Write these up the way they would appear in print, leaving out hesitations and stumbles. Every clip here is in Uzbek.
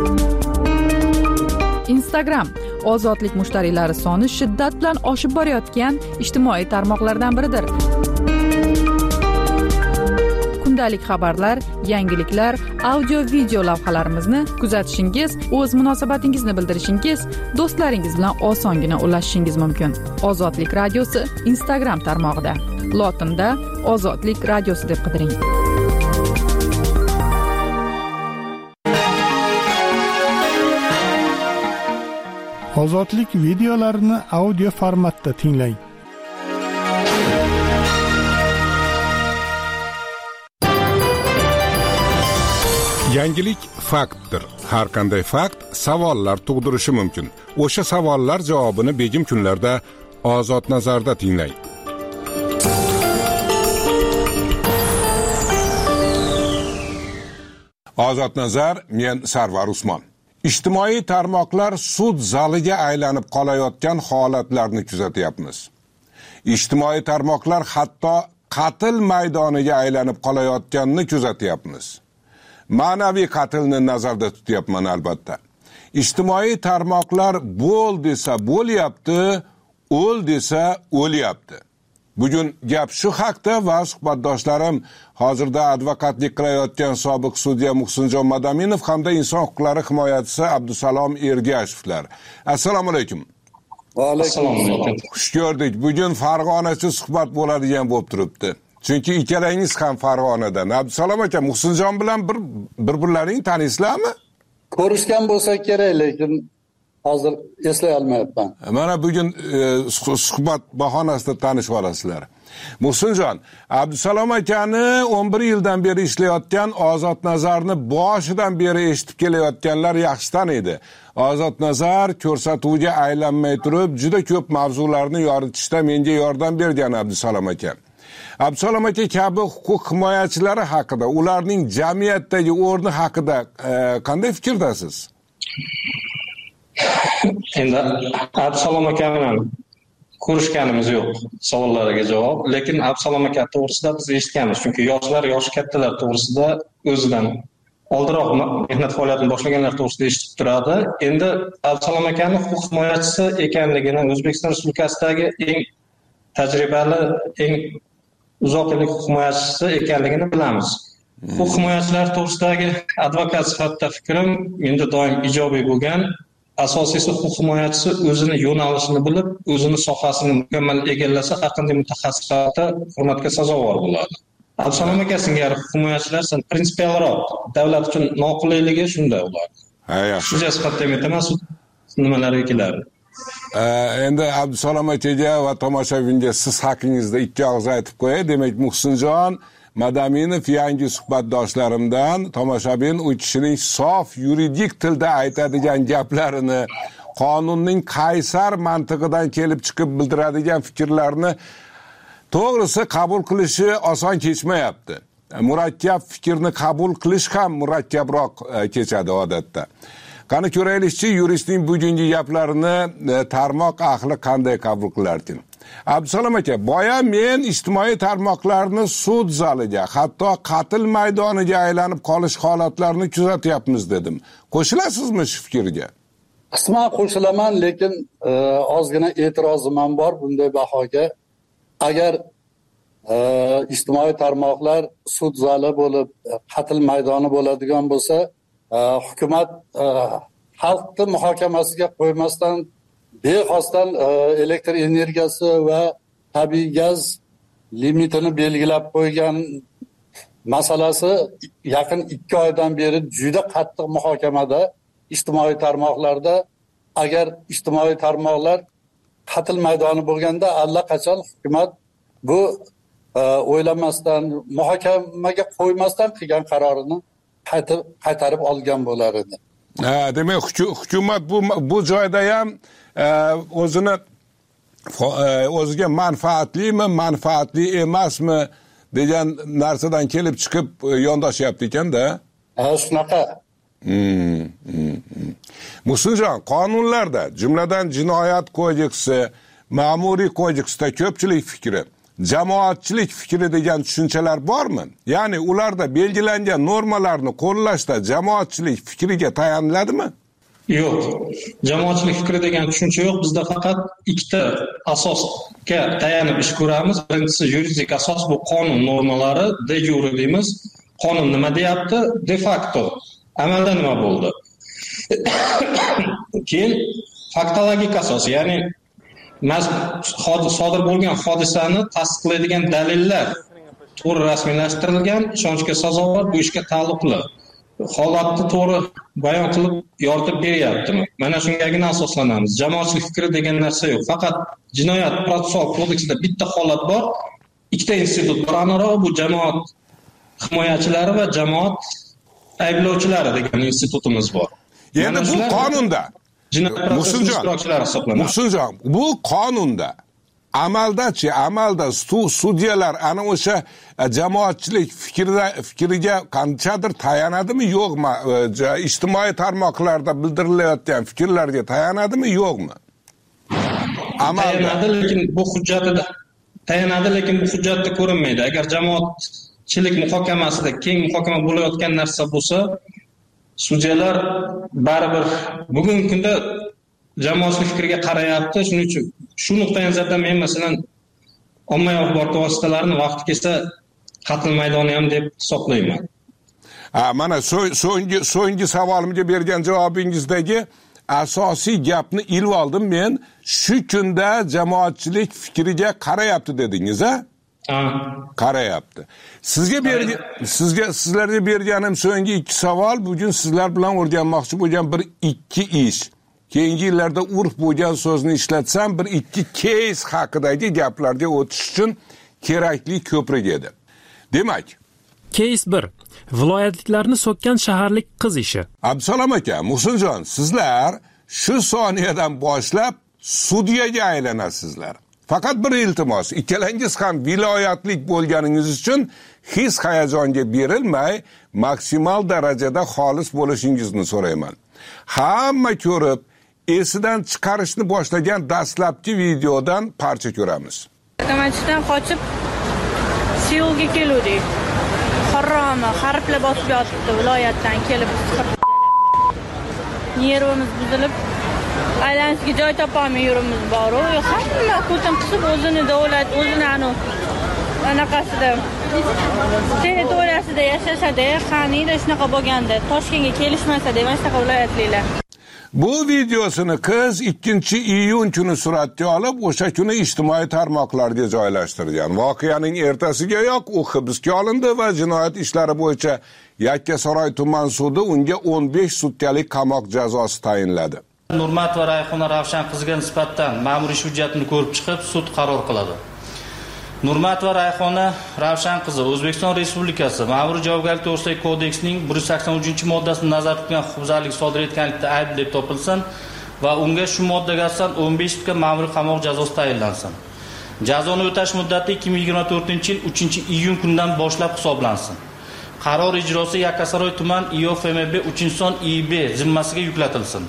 Instagram ozodlik mushtariylari soni shiddat bilan oshib borayotgan ijtimoiy tarmoqlardan biridir. Kundalik xabarlar, yangiliklar, audio-video lavhalarimizni kuzatishingiz, o'z munosabatingizni bildirishingiz, do'stlaringiz bilan osongina ulashishingiz mumkin. Ozodlik radiosi Instagram tarmog'ida. Lotinda Ozodlik radiosi deb qidiring. Ozodlik videolarini audio formatda tinglang. Yangilik faktdir. Har qanday fakt savollar tug'dirishi mumkin. O'sha savollar javobini begim kunlarda Ozod nazarda tinglang. Ozod nazar, men Sarvar Usmon. Ijtimoiy tarmoqlar sud zaliga aylanib qolayotgan holatlarni kuzatyapmiz. Ijtimoiy tarmoqlar hatto qatl maydoniga aylanib qolayotganini kuzatyapmiz. Ma'naviy qatlni nazarda tutyapman albatta. Ijtimoiy tarmoqlar bo'l desa bo'lyapti, o'l desa o'lyapti. Bugun gap shu haqda va suhbatdoshlarim hozirda advokatlik qilayotgan sobiq sudya Muhsinjon Madaminov hamda inson huquqlari himoyachisi Abdusalom Ergashevlar. Assalomu alaykum. Va alaykum assalom. Xush ko'rdik. Bugun Farg'onachi suhbat bo'ladigan bo'lib turibdi. Chunki ikkalangiz ham Farg'onadan. Abdusalom aka, Muhsinjon bilan bir-birlaring tanisizlarmi? Ko'rishgan bo'lsa kerak, lekin hozir eslay olmayapman. Mana bugun suhbat bahonasida tanishib olasizlar. Muhsinjon, Abdusalom akani 11 yildan beri ishlayotgan Ozod nazarni boshidan beri eshitib kelayotganlar yaxshi taniydi. Ozod nazar ko'rsatuvga aylanmay turib, juda ko'p mavzularni yoritishda menga yordam bergan Abdusalom aka. Abdusalom aka kabi huquq himoyachilari haqida, ularning jamiyatdagi o'rni haqida qanday fikrdasiz? Endi Abdusalom aka bilan ko'rishganimiz yo'q, savollariga javob. Lekin Abdusalom aka to'g'risida biz eshitganmiz, chunki yoshi kattalar to'g'risida o'zidan oldinroq mehnat faoliyatini boshlaganlar to'g'risida eshitib turadi. Endi Abdusalom akani huquq himoyachisi ekanligini, O'zbekiston Respublikasidagi eng tajribali, eng uzoq yillik huquq himoyachisi ekanligini bilamiz. Huquq himoyachilar to'g'risidagi advokat sifatida fikrim menda doim ijobiy bo'lgan. Asosiysi huquq himoyachisi o'zini yo'nalishini bilib, o'zini sohasini mukammal egallasa, har qanday mutaxassis sifatida hurmatga sazovor bo'ladi. Abdusalom aka singari huquq himoyachilar prinsipialroq, davlat uchun noqullayligi shunda ular. Ha, yaxshi. Shu sifatda aytaman, nimalarga keladi. Endi Abdusalom akaga va tomoshabinga siz haqingizda ikki og'iz aytib qo'yay. Demak, Muhsinjon Madaminov yangi suhbatdoshlarimdan tomoshabin u kishining sof yuridik tilda aytadigan gaplarini, qonunning qaysar mantig'idan kelib chiqib bildiradigan fikrlarni to'g'risi qabul qilishi oson kechmayapti. Murakkab fikrni qabul qilish ham murakkabroq kechadi odatda. Qani ko'raylikchi, yuristning bugungi gaplarini tarmoq ahli qanday qabul qilarkin? Abdusalom aka, boya men ijtimoiy tarmoqlarni sud zaliga, hatto qatl maydoniga aylanib qolish holatlarini kuzatyapmiz dedim. Qo'shilasizmi shu fikrga? Qisman qo'shilaman, lekin ozgina e'tirozim ham bor bunday bahoga. Agar ijtimoiy tarmoqlar sud zali bo'lib, qatl maydoni bo'ladigan bo'lsa, hukumat xalqni muhokamasiga qo'ymasdan bexosdan elektr energiyasi va tabiiy gaz limitini belgilab qo'ygan masalasi yaqin 2 oydan beri juda qattiq muhokamada ijtimoiy tarmoqlarda. Agar ijtimoiy tarmoqlar qatl maydoni bo'lganda allaqachon hukumat bu o'ylamasdan, muhokamaga qo'ymasdan qilgan qarorini qaytarib olgan bo'lar edi. Demak, hukumat bu joyda ham o'ziga manfaatlimi, manfaatli emasmi degan narsadan kelib chiqib yondashyapti ekanda. Shunaqa. Muhsinjon, qonunlarda, jumladan jinoyat kodeksi, ma'muriy kodeksda ko'pchilik fikri jamoatchilik fikri degan tushunchalar bormi? Ya'ni ularda belgilangan normalarni qo'llashda jamoatchilik fikriga tayaniladimi? Yo'q. Jamoatchilik fikri degan tushuncha yo'q. Bizda faqat ikkita asosga tayanib ish ko'ramiz. Birinchisi yuridik asos, bu qonun normalari, de jure deymiz. Qonun nima deyapti? De facto amalda nima bo'ldi? Keyin faktologik asos, ya'ni sodir bo'lgan hodisani tasdiqlaydigan dalillar to'g'ri rasmiylashtirilgan, ishonchga sazovor, bu ishga taalluqli holatni to'g'ri bayon qilib yoritib beryaptimi? Mana shungagina asoslanamiz. Jamoatchilik fikri degan narsa yo'q. Faqat jinoyat protsessual kodeksida bitta holat bor. Ikkita institut bor. Aniqrog'i bu jamoat himoyachilari va jamoat ayblovchilari degan institutimiz bor. Endi bu qonunda Muhsinjon, bu qonunda amalda sudyalar ana o'sha jamoatchilik fikriga qanchadir tayanadimi, yo'qmi? Ijtimoiy tarmoqlarda bildirilayotgan fikrlarga tayanadimi, yo'qmi? Tayanadi, lekin bu hujjatda ko'rinmaydi. Agar jamoatchilik muhokamasida keng muhokama bo'layotgan narsa bo'lsa, sudyalar baribir bugungi kunda jamoatchilik fikriga qarayapti. Shuning uchun shu nuqtai nazardan men masalan ommaviy axborot vositalarini vaqti kelsa qatl maydoni ham deb hisoblayman. Mana so'nggi savolimga bergan javobingizdagi asosiy gapni ilib oldim men. Shu kunda jamoatchilik fikriga qarayapti dedingiz, a? Qarayapti. Sizlarga berganim so'nggi ikki savol bugun sizlar bilan o'rganmoqchi bo'lgan bir ikki ish. Keyingi yillarda urf bo'lgan so'zni ishlatsam bir ikki case haqidagi gaplarga o'tish uchun kerakli ko'prik edi. Demak, case 1. Viloyatliklarni so'kkan shaharlik qiz ishi. Abdusalom aka, Muhsinjon, sizlar shu soniyadan boshlab sudyaga aylanasizlar. Faqat bir iltimos, ikkalangiz ham viloyatlik bo'lganingiz uchun his hayajonga berilmay, maksimal darajada xolis bo'lishingizni so'rayman. Hamma ko'rib, esidan chiqarishni boshlagan dastlabki videodan parcha ko'ramiz. Avtomatdan qochib Seulga keldik. Harroni harflar bosib yotibdi, viloyatdan kelib nervimiz buzilib, aylanishga joy topolmay yurimiz bor. Hamma ko'zim qisib o'zini davlat, o'zini anaqasida territoriyasida yashashadi. Qaniydi shunaqa bo'lganda Toshkentga kelishmasa deb mana shunaqa viloyatliklar. Bu videosini qiz 2-iyun kuni suratga olib, o'sha kuni ijtimoiy tarmoqlarga joylashtirgan. Voqeaning ertasigayoq u hibsga olindi va jinoyat ishlari bo'yicha Yakkasaroy tuman sudi unga 15 sutkalik qamoq jazosi tayinladi. Nurmat va Rayhona Ravshan qizga nisbatan ma'muriy hujjatni ko'rib chiqib, sud qaror qiladi. Nurmat va Rayhona Ravshan qizi O'zbekiston Respublikasi Ma'muriy javobgarlik to'g'risidagi kodeksning 183-moddasini nazarda tutgan huquqbuzarlik sodir etganlikda ayb deb topilsin va unga shu moddaga asosan 15 sutka ma'muriy qamoq jazosi tayinlansin. Jazoni o'tash muddati 2024-yil 3-iyun kunidan boshlab hisoblansin. Qaror ijrosi Yakkasaroy tuman IOFMB 3-son IB zimmasiga yuklatilsin.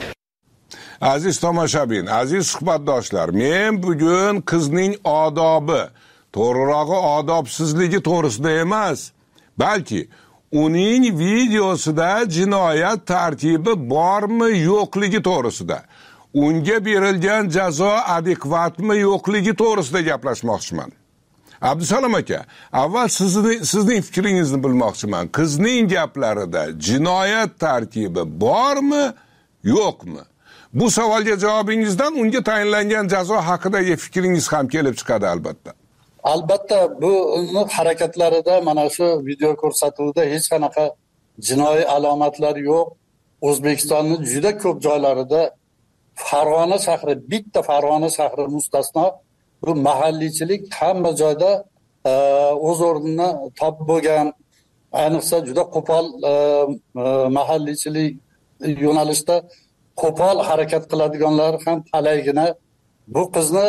Aziz tomoshabin, aziz suhbatdoshlar, men bugun qizning odobi, to'g'rirog'i odobsizligi to'g'risida emas, balki uning videosida jinoyat tartibi bormi, yo'qligi to'g'risida, unga berilgan jazo adekvatmi, yo'qligi to'g'risida gaplashmoqchiman. Abdusalom aka, avval sizning fikringizni bilmoqchiman. Qizning gaplarida jinoyat tartibi bormi, yo'qmi? Bu savolga javobingizdan unga tayinlangan jazo haqidagi fikringiz ham kelib chiqadi albatta. Albatta bu harakatlarida mana shu video ko'rsatuvida hech qanaqa jinoiy alomatlar yo'q. O'zbekistonning juda ko'p joylarida Farg'ona shahri, bitta Farg'ona shahri mustasno, bu mahalliychilik hamma joyda o'z o'rnini topib bo'lgan, ayniqsa juda qo'pol mahalliychilik yo'nalishda qo'pol harakat qiladiganlar ham talaygina. Bu qizni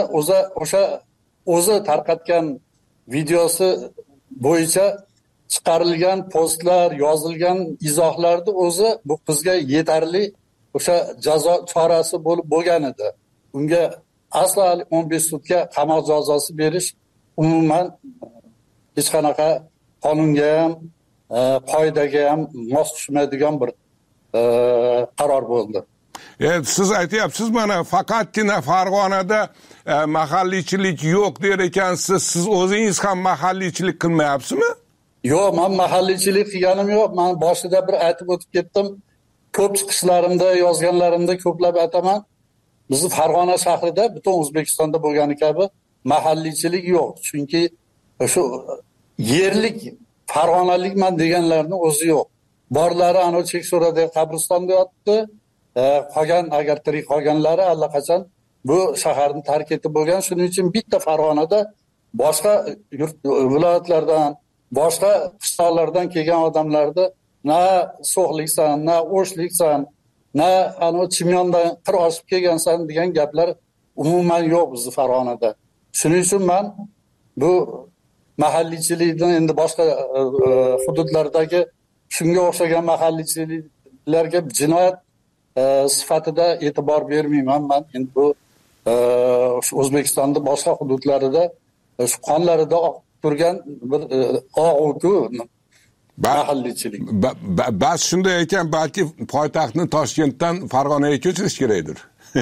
o'zi tarqatgan videosi bo'yicha chiqarilgan postlar, yozilgan izohlarni o'zi bu qizga yetarli o'sha jazo chorasi bo'lib bo'lgan edi. Unga aslo 15 sutka qamoq jazosi berish umuman hech qanaqa qonunga ham, qoidaga ham mos tushmaydigan bir qaror bo'ldi. Siz aytyapsiz, mana faqatgina Farg'onada mahalliychilik yo'q der ekansiz. Siz o'zingiz ham mahalliychilik qilmayapsizmi? Yo'q, men mahalliychilik qilganim yo'q. Men boshida bir aytib o'tib ketdim. Ko'p chiqishlarimda, yozganlarimda ko'plab aytaman. Bizni Farg'ona shahrida butun O'zbekistonda bo'lgani kabi mahalliychilik yo'q. Chunki shu yerlik farg'onalikman deganlarning o'zi yo'q. Borlari ana Chekso'radagi qabristonda yotdi. Qolgan, agar tirik qolganlari allaqachon bu shaharni tark etib bo'lgan. Shuning uchun bitta Farg'onada boshqa viloyatlardan, boshqa qishloqlardan kelgan odamlarni na so'xliksan, na o'shliksan, na ana Chimyondan qir oshib kelgansan degan gaplar umuman yo'q bizni Farg'onada. Shuning uchun men bu mahalliychilikdan endi boshqa hududlardagi shunga o'xshagan mahalliychiliklarga jinoyat sifatida e'tibor bermayman. Men endi bu O'zbekistonda boshqa hududlarida shu qonlarida oqib turgan bir og'u mahalliychilik. Bas shunday ekan, balki poytaxtni Toshkentdan Farg'onaga ko'chirish kerakdir.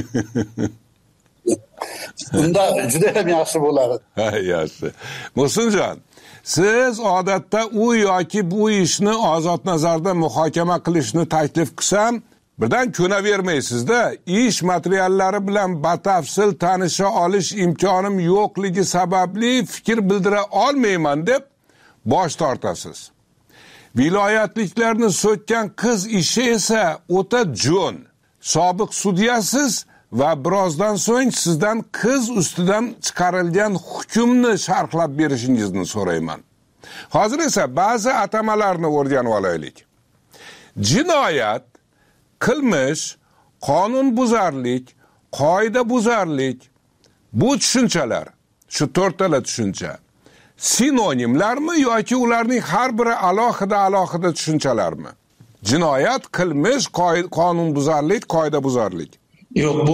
Unda juda ham yaxshi bo'ladi. Yaxshi. Muhsinjon, siz odatda u yoki bu ishni ozod nazarda muhokama qilishni taklif qilsam, birdan ko'navermaysizda. Ish materiallari bilan batafsil tanisha olish imkonim yo'qligi sababli fikr bildira olmayman deb bosh tortasiz. Viloyatliklarni so'kkan qiz ishi esa o'ta jo'n. Sobiq sudyasiz va birozdan so'ng sizdan qiz ustidan chiqarilgan hukmni sharhlab berishingizni so'rayman. Hozir esa ba'zi atamalarni o'rganib olaylik. Jinoyat, qilmish, qonunbuzarlik, qoidabuzarlik, bu tushunchalar, shu to'rttala tushuncha sinonimlarmi yoki ularning har biri alohida tushunchalarmi? Jinoyat, qilmish, qonunbuzarlik, qoidabuzarlik. Yo'q, bu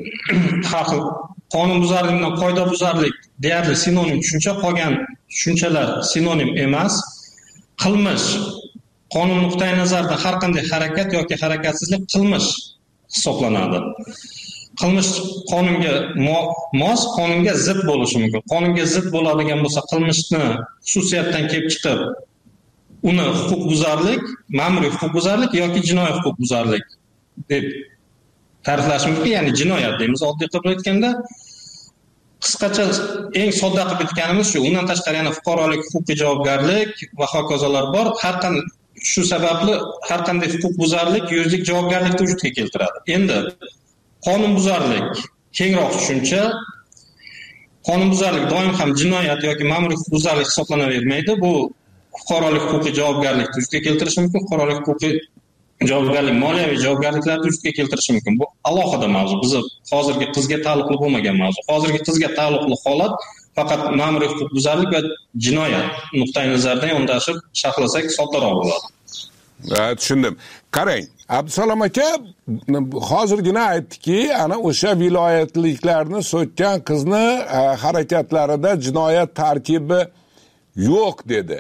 qonunbuzarlik bilan qoidabuzarlik deyarli sinonim tushuncha. Qolgan tushunchalar sinonim emas. Qilmish qonun nuqtai nazaridan har qanday harakat yoki harakatsizlik qilmish hisoblanadi. Qilmish qonunga mos, qonunga zid bo'lishi mumkin. Qonunga zid bo'ladigan bo'lsa, qilmishni xususiyatdan kelib chiqib, uni huquqbuzarlik, ma'muriy huquqbuzarlik yoki jinoiy huquqbuzarlik deb ta'riflash mumkin. Ya'ni jinoyat deymiz oddiy qilib aytganda. Qisqacha eng sodda qilib aytganimiz shu. Undan tashqari yana fuqarolik, huquqiy javobgarlik va hokazolar bor. Shu sababli har qanday huquqbuzarlik yuridik javobgarlikni vujudga keltiradi. Endi qonunbuzarlik kengroq tushuncha. Qonunbuzarlik doim ham jinoyat yoki ma'muriy huquqbuzarlik hisoblanavermaydi. Bu fuqarolik, huquqiy javobgarlikni vujudga keltirishi mumkin. Fuqarolik, huquqiy javobgarlik, moliyaviy javobgarliklarni vujudga keltirishi mumkin. Bu alohida mavzu. Bizni hozirgi qizga taalluqli bo'lmagan mavzu. Hozirgi qizga taalluqli holat faqat ma'muriy huquqbuzarlik va jinoyat nuqtai nazaridan yondashib sharhlasak soddaroq bo'ladi. Tushundim. Qarang, Abdusalom aka hozirgina aytdiki, ana o'sha viloyatliklarni so'kkan qizni harakatlarida jinoyat tarkibi yo'q dedi.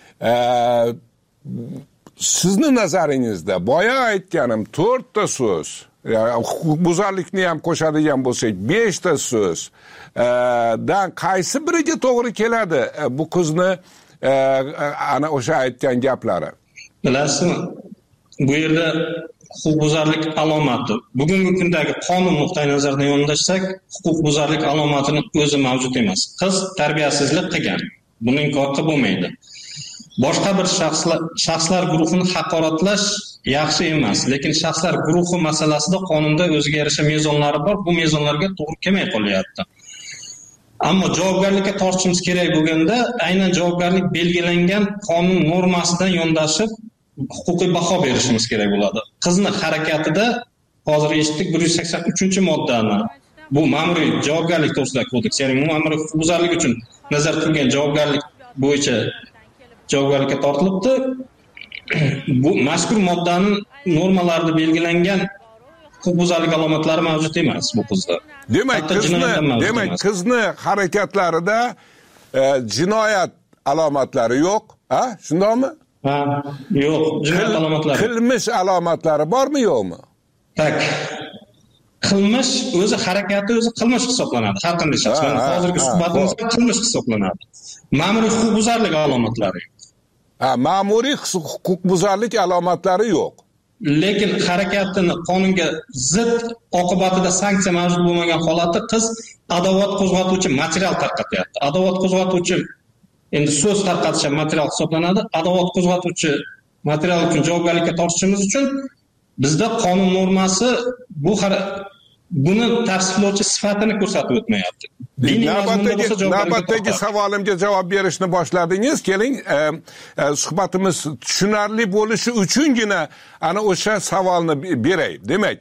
Sizni nazaringizda boya aytganim 4 ta so'z, huquqbuzarlikni ham qo'shadigan bo'lsak 5 ta so'z dan qaysi biriga to'g'ri keladi bu qizni ana o'sha aytgan gaplari? Bilasizmi? Bu yerda huquqbuzarlik alomati. Bugungi kundagi qonun nuqtai nazaridan yondashsak, huquqbuzarlik alomatini o'zi mavjud emas. Qiz tarbiyasizlik qilgan. Buni inkor qilib bo'lmaydi. Boshqa bir shaxslar guruhini haqoratlash yaxshi emas, lekin shaxslar guruhi masalasida qonunda o'ziga yarasha mezonlari bor. Bu mezonlarga to'g'ri kelmay qolyapti. Ammo javobgarlikka tortishimiz kerak bo'lganda, aynan javobgarlik belgilangan qonun normasidan yondashib huquqiy baho berishimiz kerak bo'ladi. Qizni harakatida hozir eshitdik 183-moddani. Bu ma'muriy javobgarlik to'g'risidagi kodeks, ya'ni ma'muriy huquqbuzarlik uchun nazarda tutilgan javobgarlik bo'yicha javobgarlikka tortilibdi. Bu mazkur moddaning normalarida belgilangan huquqbuzarlik alomatlari mavjud emas bu qizda. Demak, qizni harakatlarida jinoyat alomatlari yo'q, shundaymi? Ha, yo'q, jinoyat alomatlari. Qilmish alomatlari bormi, yo'qmi? Tak. Qilmish o'zi harakati o'zi qilmish hisoblanadi. Har qanday shaxs. Hozirgi suhbatimizda qilmish hisoblanadi. Ma'muriy huquqbuzarlik alomatlari yo'q. Ma'muriy huquqbuzarlik alomatlari yo'q. Lekin harakatini qonunga zid oqibatida sanksiya mavjud bo'lmagan holatda qiz adovat qo'zg'atuvchi material tarqatyapti. Adovat qo'zg'atuvchi endi so'z tarqatish material hisoblanadi. Adovat qo'zg'atuvchi material uchun javobgarlikka tortishimiz uchun bizda qonun normasi buni tavsiflovchi sifatini ko'rsatib o'tmayapti. Navbatdagi savolimga javob berishni boshladingiz. Keling, suhbatimiz tushunarli bo'lishi uchungina ana o'sha savolni beray. Demak,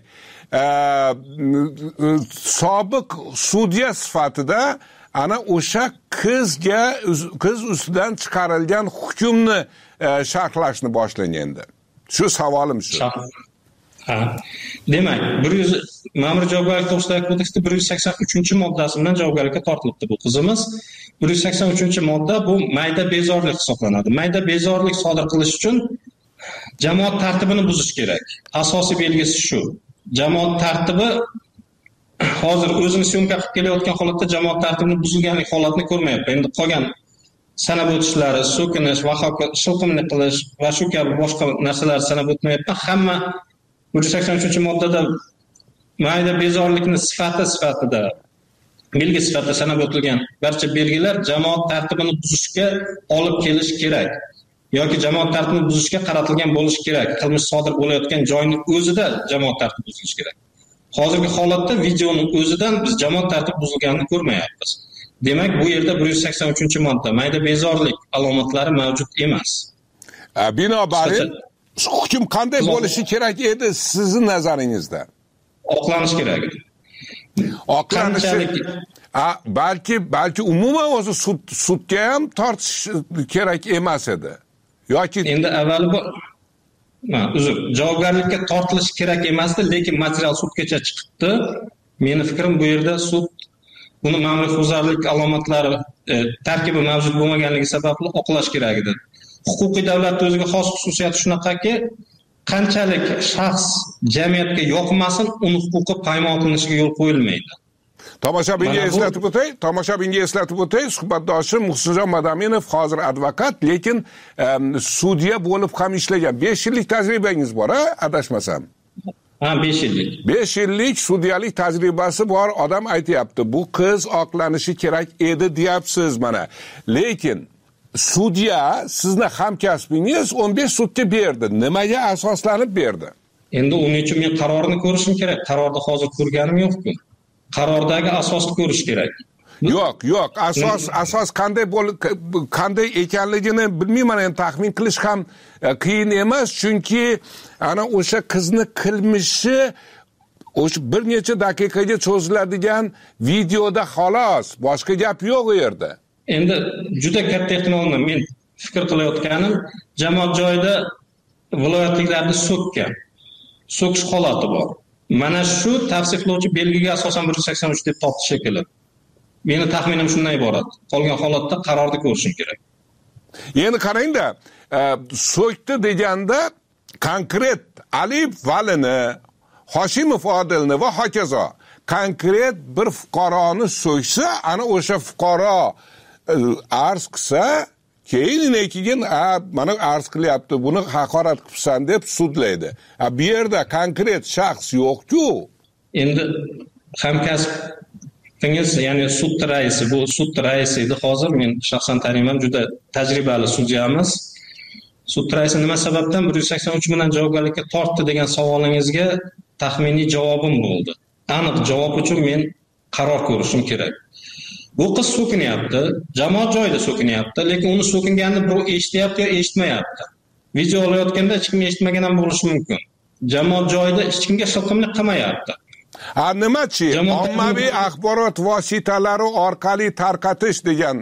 sobiq sudya sifatida ana o'sha qiz ustidan chiqarilgan hukmni sharhlashni boshlang endi. Shu savolim shu. Demak, Ma'muriy javobgarlik to'g'risidagi kodeksda 183-moddasi bilan javobgarlikka tortilibdi bu qizimiz. 183-modda bu mayda bezorilik hisoblanadi. Mayda bezorilik sodir qilish uchun jamoat tartibini buzish kerak. Asosiy belgisi shu. Jamoat tartibi hozir o'zini syomka qilib kelayotgan holatda jamoat tartibini buzilganlik holatini ko'rmayapti. Endi qolgan sanab o'tishlari, so'kinish va shilqimlik qilish va shu kabi boshqa narsalar sanab o'tmayapti. Hamma 183-moddada mayda bezorilikni sifatida belgi sifatida sanab o'tilgan barcha belgilar jamoat tartibini buzishga olib kelish kerak yoki jamoat tartibini buzishga qaratilgan bo'lishi kerak. Qilmish sodir bo'layotgan joyning o'zida jamoat tartibi buzilishi kerak. Hozirgi holatda videoning o'zidan biz jamoat tartibi buzilganini ko'rmayapmiz. Demak, bu yerda 183-modda mayda bezorilik alomatlari mavjud emas. Binobarin hukm qanday bo'lishi kerak edi sizning nazaringizda? Oqlanish kerak edi. Balki umuman o'zi sudga ham tortish kerak emas edi. Yoki endi avvali javobgarlikka tortilish kerak emasdi, lekin material sudgacha chiqibdi. Meni fikrim bu yerda sud buni ma'muriy huquqbuzarlik alomatlari tarkibi mavjud bo'lmaganligi sababli oqlash kerak edi. Huquqiy davlatning o'ziga xos xususiyati shunaqaki, qanchalik shaxs jamiyatga yoqmasin, uni huquqi poymol qilinishiga yo'l qo'yilmaydi. Tomoshabinga eslatib o'tay, suhbatdoshim Muhsinjon Madaminov hozir advokat, lekin sudya bo'lib ham ishlagan. 5 yillik tajribangiz bor, adashmasam. 5 yillik. 5 yillik sudyalik tajribasi bor odam aytayapti. Bu qiz oqlanishi kerak edi deyapsiz mana. Lekin sudya sizni hamkasbingiz 15 sutga berdi. Nimaga asoslanib berdi? Endi uning uchun men qarorni ko'rishim kerak. Qarorni hozir ko'rganim yo'q-ku. Qarordagi asosni ko'rish kerak. Yo'q, asos qanday ekanligini bilmayman, endi taxmin qilish ham qiyin emas, chunki ana o'sha qizni qilmishi o'sha bir necha daqiqaga cho'ziladigan videoda xolos, boshqa gap yo'q u yerda. Endi juda katta ehtimolni men fikr qilayotganim, jamoat joyida viloyatliklarni so'kish holati bor. Mana shu tavsiflovchi belgiga asosan 183 deb topdi shekilli. Meni taxminim shundan iborat. Qolgan holatda qarorni ko'rishim kerak. Endi qarangda, so'kdi deganda konkret Alif Valini, Hoshimov Odilni va hokazo konkret bir fuqaroni so'ksa, ana o'sha fuqaro arz qilsa, keyin mana arz qilyapti, buni haqorat qilibsan deb sudlaydi. Bu yerda konkret shaxs yo'q-ku. Endi hamkasbingiz, ya'ni sud raisi, bu sud raisi edi. Hozir men shaxsan taniyman, juda tajribali sudyamiz. Sud raisi nima sababdan 183 bilan javobgarlikka tortdi degan savolingizga taxminiy javobim bo'ldi. Aniq javob uchun men qaror ko'rishim kerak. Bu qiz so'kinyapti, jamoat joyida so'kinyapti, lekin uni so'kinganini birov eshityapti yo eshitmayapti. Video olayotganda hech kim eshitmagan ham bo'lishi mumkin. Jamoat joyida hech kimga shilqimlik qilmayapti. Nimachi? Ommaviy axborot vositalari orqali tarqatish degan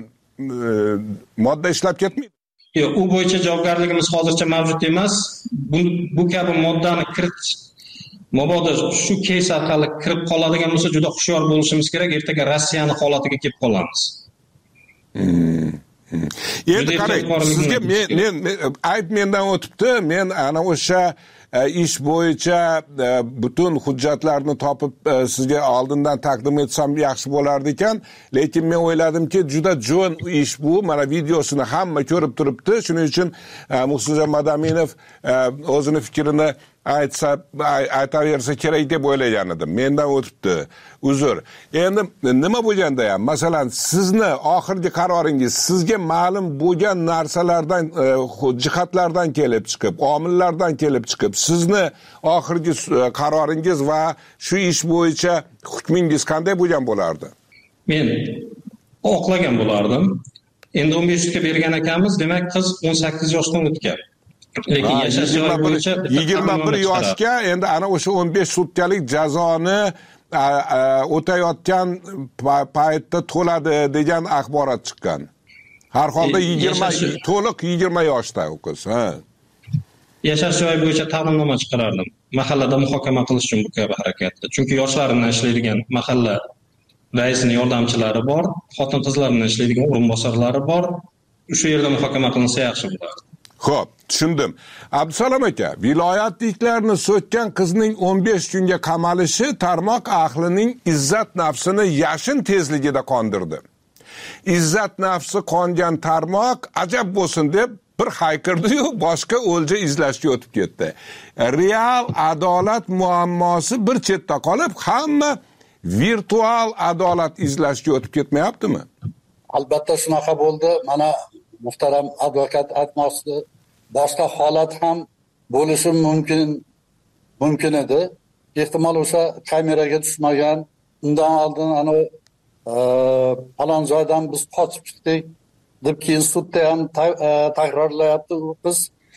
modda ishlab ketmaydi. Yo'q, u bo'yicha javobgarligimiz hozircha mavjud emas. Bu kabi moddani kiritish mabodo shu keys orqali kirib qoladigan bo'lsa, juda hushyor bo'lishimiz kerak. Ertaga Rossiyani holatiga kelib qolamiz. Endi qarang, sizga men ayb mendan o'tibdi. Men ana o'sha ish bo'yicha butun hujjatlarni topib sizga oldindan taqdim etsam yaxshi bo'lardi ekan, lekin men o'yladimki, juda jo'n ish bu. Mana videosini hamma ko'rib turibdi. Shuning uchun Muhsinjon Madaminov o'zini fikrini aytaversa kerak deb o'ylagan edim. Mendan o'tibdi. Uzr. Endi nima bo'lganda ham, masalan, sizni oxirgi qaroringiz sizga ma'lum bo'lgan narsalardan, jihatlardan kelib chiqib, omillardan kelib chiqib, sizni oxirgi qaroringiz va shu ish bo'yicha hukmingiz qanday bo'lgan bo'lardi? Men oqlagan bo'lardim. Endi 15 sutga bergan ekanmiz, demak qiz 18 yoshdan o'tgan. Lekin yashash joyi bo'yicha 21 yoshga endi ana o'sha 15 sutkalik jazoni o'tayotgan paytda to'ladi degan axborot chiqqan. Har holda 20 yoshda u qiz, ha. Yashash joyi bo'yicha ta'limnoma chiqarardim. Mahallada muhokama qilish uchun bu kabi harakatni. Chunki yoshlar bilan ishlaydigan mahalla raisining yordamchilari bor, xotin-qizlar bilan ishlaydigan o'rinbosarlari bor. O'sha yerda muhokama qilinsa yaxshi bo'lardi. Xo'p, tushundim. Abdusalom aka, viloyatliklarni so'kkan qizning 15 kunga qamalishi tarmoq ahlining izzat nafsini yashin tezligida qondirdi. Izzat nafsi qongan tarmoq ajab bo'lsin deb bir haykirdi-yu, boshqa o'lja izlashga o'tib ketdi. Real adolat muammosi bir chetda qolib, hamma virtual adolat izlashga o'tib ketmayaptimi? Albatta shunaqa bo'ldi. Mana muhtaram advokat aytmoqchi, boshqa holat ham bo'lishi mumkin edi. Ehtimol o'sha kameraga tushmagan, undan oldin ana falon joydan biz qochib chiqdik deb keyin sudda ham takrorlayapti u qiz.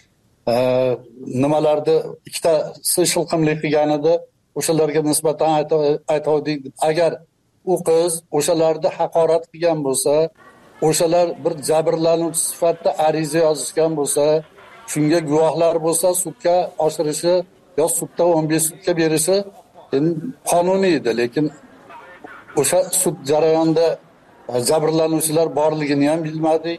Nimalarni ikkitasi shilqimlik qilgan edi, o'shalarga nisbatan aytavdik. Agar u qiz o'shalarni haqorat qilgan bo'lsa, o'shalar bir jabrlanuvchi sifatida ariza yozishgan bo'lsa, shunga guvohlar bo'lsa, sudga oshirishi yo sudda 15 sudga berishi qonuniy edi. Lekin o'sha sud jarayonida jabrlanuvchilar borligini ham bilmadik.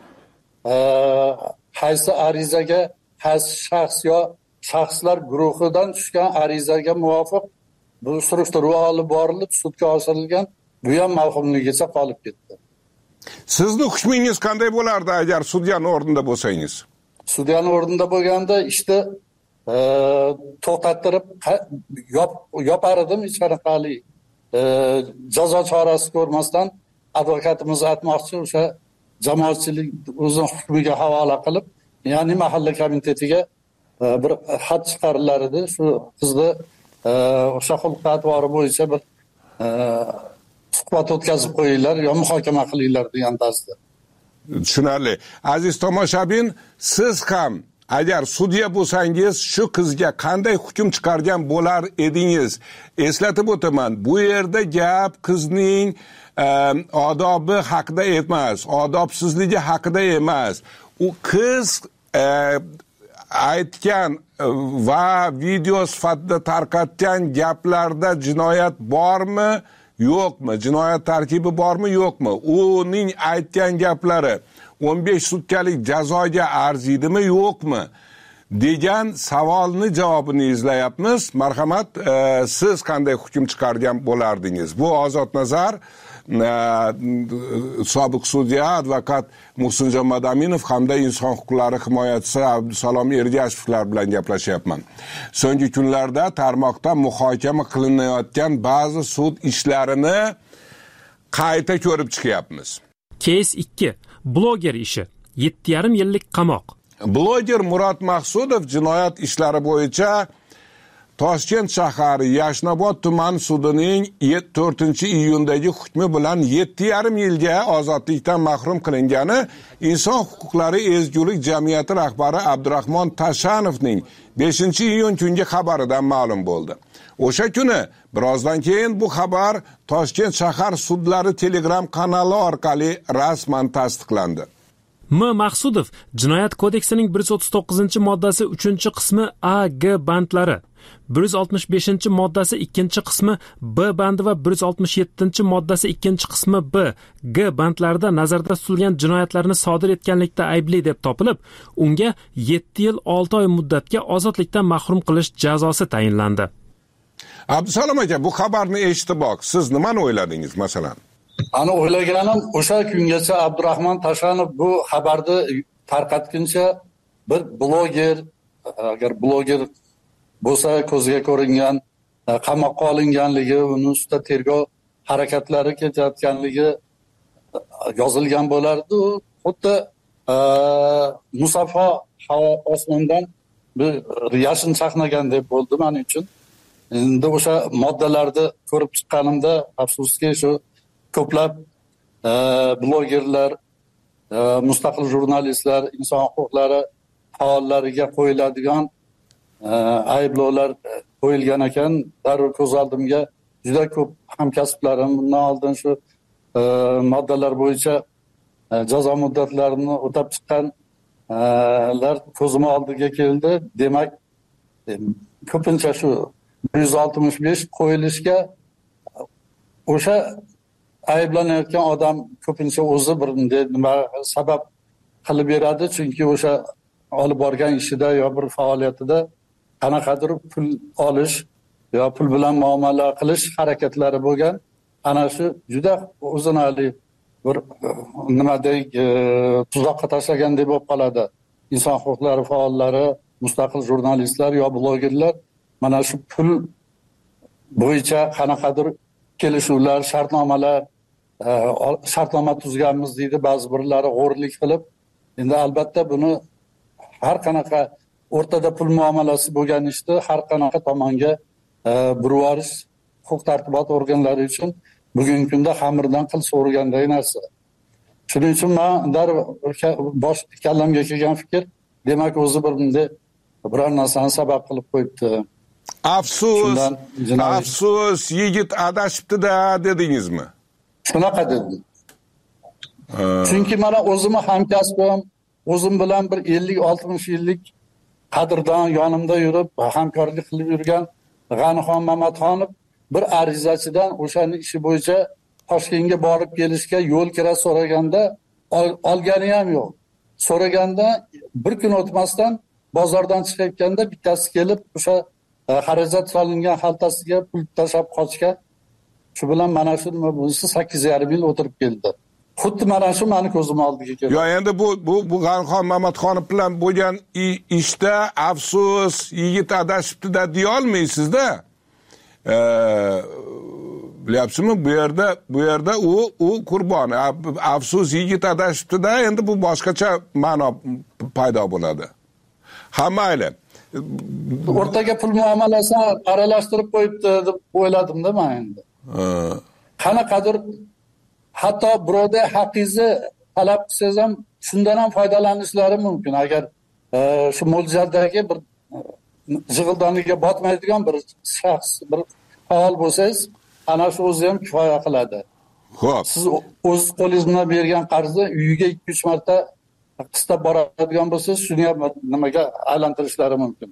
Qaysi arizaga, qaysi shaxs yo shaxslar guruhidan tushgan arizaga muvofiq bu surishtiruv olib borilib sudga oshirilgan, bu ham mavhumligicha qolib ketdi. Sizni hukmingiz qanday bo'lardi agar sudyaning o'rnida bo'lsangiz? Sudyaning o'rnida bo'lganda ishni to'xtattirib yopar edim, hech qanaqalik jazo chorasi ko'rmasdan. Advokatimiz aytmoqchi, o'sha jamoatchilik o'zini hukmiga havola qilib, ya'ni mahalla komitetiga bir xat chiqarilar edi. Shu qizni o'sha xulq-atvori bo'yicha bir suhbat o'tkazib qo'yinglar yo muhokama qilinglar degan tarzda. Tushunarli. Aziz tomoshabin, siz ham agar sudya bo'lsangiz shu qizga qanday hukm chiqargan bo'lar edingiz? Eslatib o'taman, bu yerda gap qizning odobi haqida emas, odobsizligi haqida emas. U qiz aytgan va video sifatida tarqatgan gaplarda jinoyat bormi, yo'qmi? Jinoyat tarkibi bormi, yo'qmi? Uning aytgan gaplari 15 sutkalik jazoga arziydimi, yo'qmi degan savolni javobini izlayapmiz. Marhamat, siz qanday hukm chiqargan bo'lardingiz? Bu ozod nazar sobiq sudya advokat Muhsinjon Madaminov hamda inson huquqlari himoyachisi Abdusalom Ergashevlar bilan gaplashyapman. So'nggi kunlarda tarmoqda muhokama qilinayotgan ba'zi sud ishlarini qayta ko'rib chiqyapmiz. Kes 2. Bloger ishi. 7,5 yillik qamoq. Bloger Murod Maqsudov jinoyat ishlari bo'yicha Toshkent shahari Yashnobod tuman sudining 4-iyundagi hukmi bilan 7,5 yilga ozodlikdan mahrum qilingani inson huquqlari ezgulik jamiyati rahbari Abdurahmon Tashanovning 5-iyun kungi xabaridan ma'lum bo'ldi. O'sha kuni birozdan keyin bu xabar Toshkent shahar sudlari Telegram kanali orqali rasman tasdiqlandi. Maqsudov Jinoyat kodeksining 139-moddasi 3-qismi A, G bandlari, 165-moddasi 2-qismi B bandi va 167-moddasi 2-qismi B, G bandlarida nazarda tutilgan jinoyatlarni sodir etganlikda aybli deb topilib, unga 7 yil 6 oy muddatga ozodlikdan mahrum qilish jazosi tayinlandi. Abdusalom aka, bu xabarni eshitib siz nimani o'yladingiz masalan? Ana o'ylaganim o'sha kungacha Abdurahmon Tashanov bu xabarni tarqatguncha bir bloger, agar bloger bo'lsa ko'zga ko'ringan, qamoqqa olinganligi, uni ustida tergov harakatlari ketayotganligi yozilgan bo'lardi. Xuddi Musaffo havo osmondan bir yashin chaqnagandek bo'ldi men uchun. Endi o'sha moddalarni ko'rib chiqqanimda afsuski shu ko'plab blogerlar, mustaqil jurnalistlar, inson huquqlari faollariga qo'yiladigan ayblovlar qo'yilgan ekan. Darrov ko'z oldimga juda ko'p hamkasblarim bundan oldin shu moddalar bo'yicha jazo muddatlarini o'tab chiqqanlar ko'zim oldiga keldi. Demak, ko'pincha shu 165 qo'yilishga o'sha ayblanayotgan odam ko'pincha o'zi bir nima sabab qilib beradi, chunki o'sha olib borgan ishida yo bir faoliyatida qanaqadir pul olish yo pul bilan muomala qilish harakatlari bo'lgan. Ana shu juda o'zinali bir nimadek tuzoqqa tashlagandek bo'lib qoladi. Inson huquqlari faollari, mustaqil jurnalistlar yo blogerlar mana shu pul bo'yicha qanaqadir kelishuvlar, shartnomalar, shartnoma tuzganmiz deydi ba'zi birlari g'o'rlik qilib. Endi albatta buni har qanaqa o'rtada pul muomalasi bo'lgan ishni har qanaqa tomonga burib yuborish huquq tartibot organlari uchun bugungi kunda xamirdan qil so'ragandagi narsa. Shuning uchun men bosh kallamga kelgan fikr, demak o'zi biror narsani sabab qilib qo'yibdi. Afsus, yigit adashibdi-da dedingizmi? Shunaqa dedim. Chunki mana o'zimni hamkasbim, o'zim bilan bir 50-60 yillik qadrdon yonimda yurib, hamkorlik qilib yurgan G'anixon Mamatxonov bir arizachidan o'shaning ishi bo'yicha Toshkentga borib kelishga yo'l kira so'raganda olgani ham yo'q. So'raganda bir kun o'tmasdan bozordan chiqayotganda bittasi kelib o'sha xarajat solingan xaltasiga pul tashlab qochgan. Shu bilan mana shu nima bo'lsa 8,5 yil o'tirib keldi. Xuddi mana shu meni ko'zim oldiga keldi. Yo, endi bu G'anixon Mamatxonov bilan bo'lgan ishda afsus, yigit adashibdi-da deya olmaysiz-da. Bilyapsizmi, bu yerda u qurbon. Afsus, yigit adashibdi-da, endi bu boshqacha ma'no paydo bo'ladi. Ha, mayli. O'rtaga pul muomalasini aralashtirib qo'yibdi deb o'yladim-da men endi. Qanaqadir hatto birovda haqqingizni talab qilsangiz ham shundan ham foydalanishlari mumkin. Agar shu mo'ljaldagi bir jig'ildoniga botmaydigan bir shaxs, bir faol bo'lsangiz, ana shu o'zi ham kifoya qiladi. Xo'p. Siz o'z qo'lingiz bilan bergan qarzni uyiga 2-3 marta qistab boradigan bo'lsangiz, shuni ham nimaga aylantirishlari mumkin.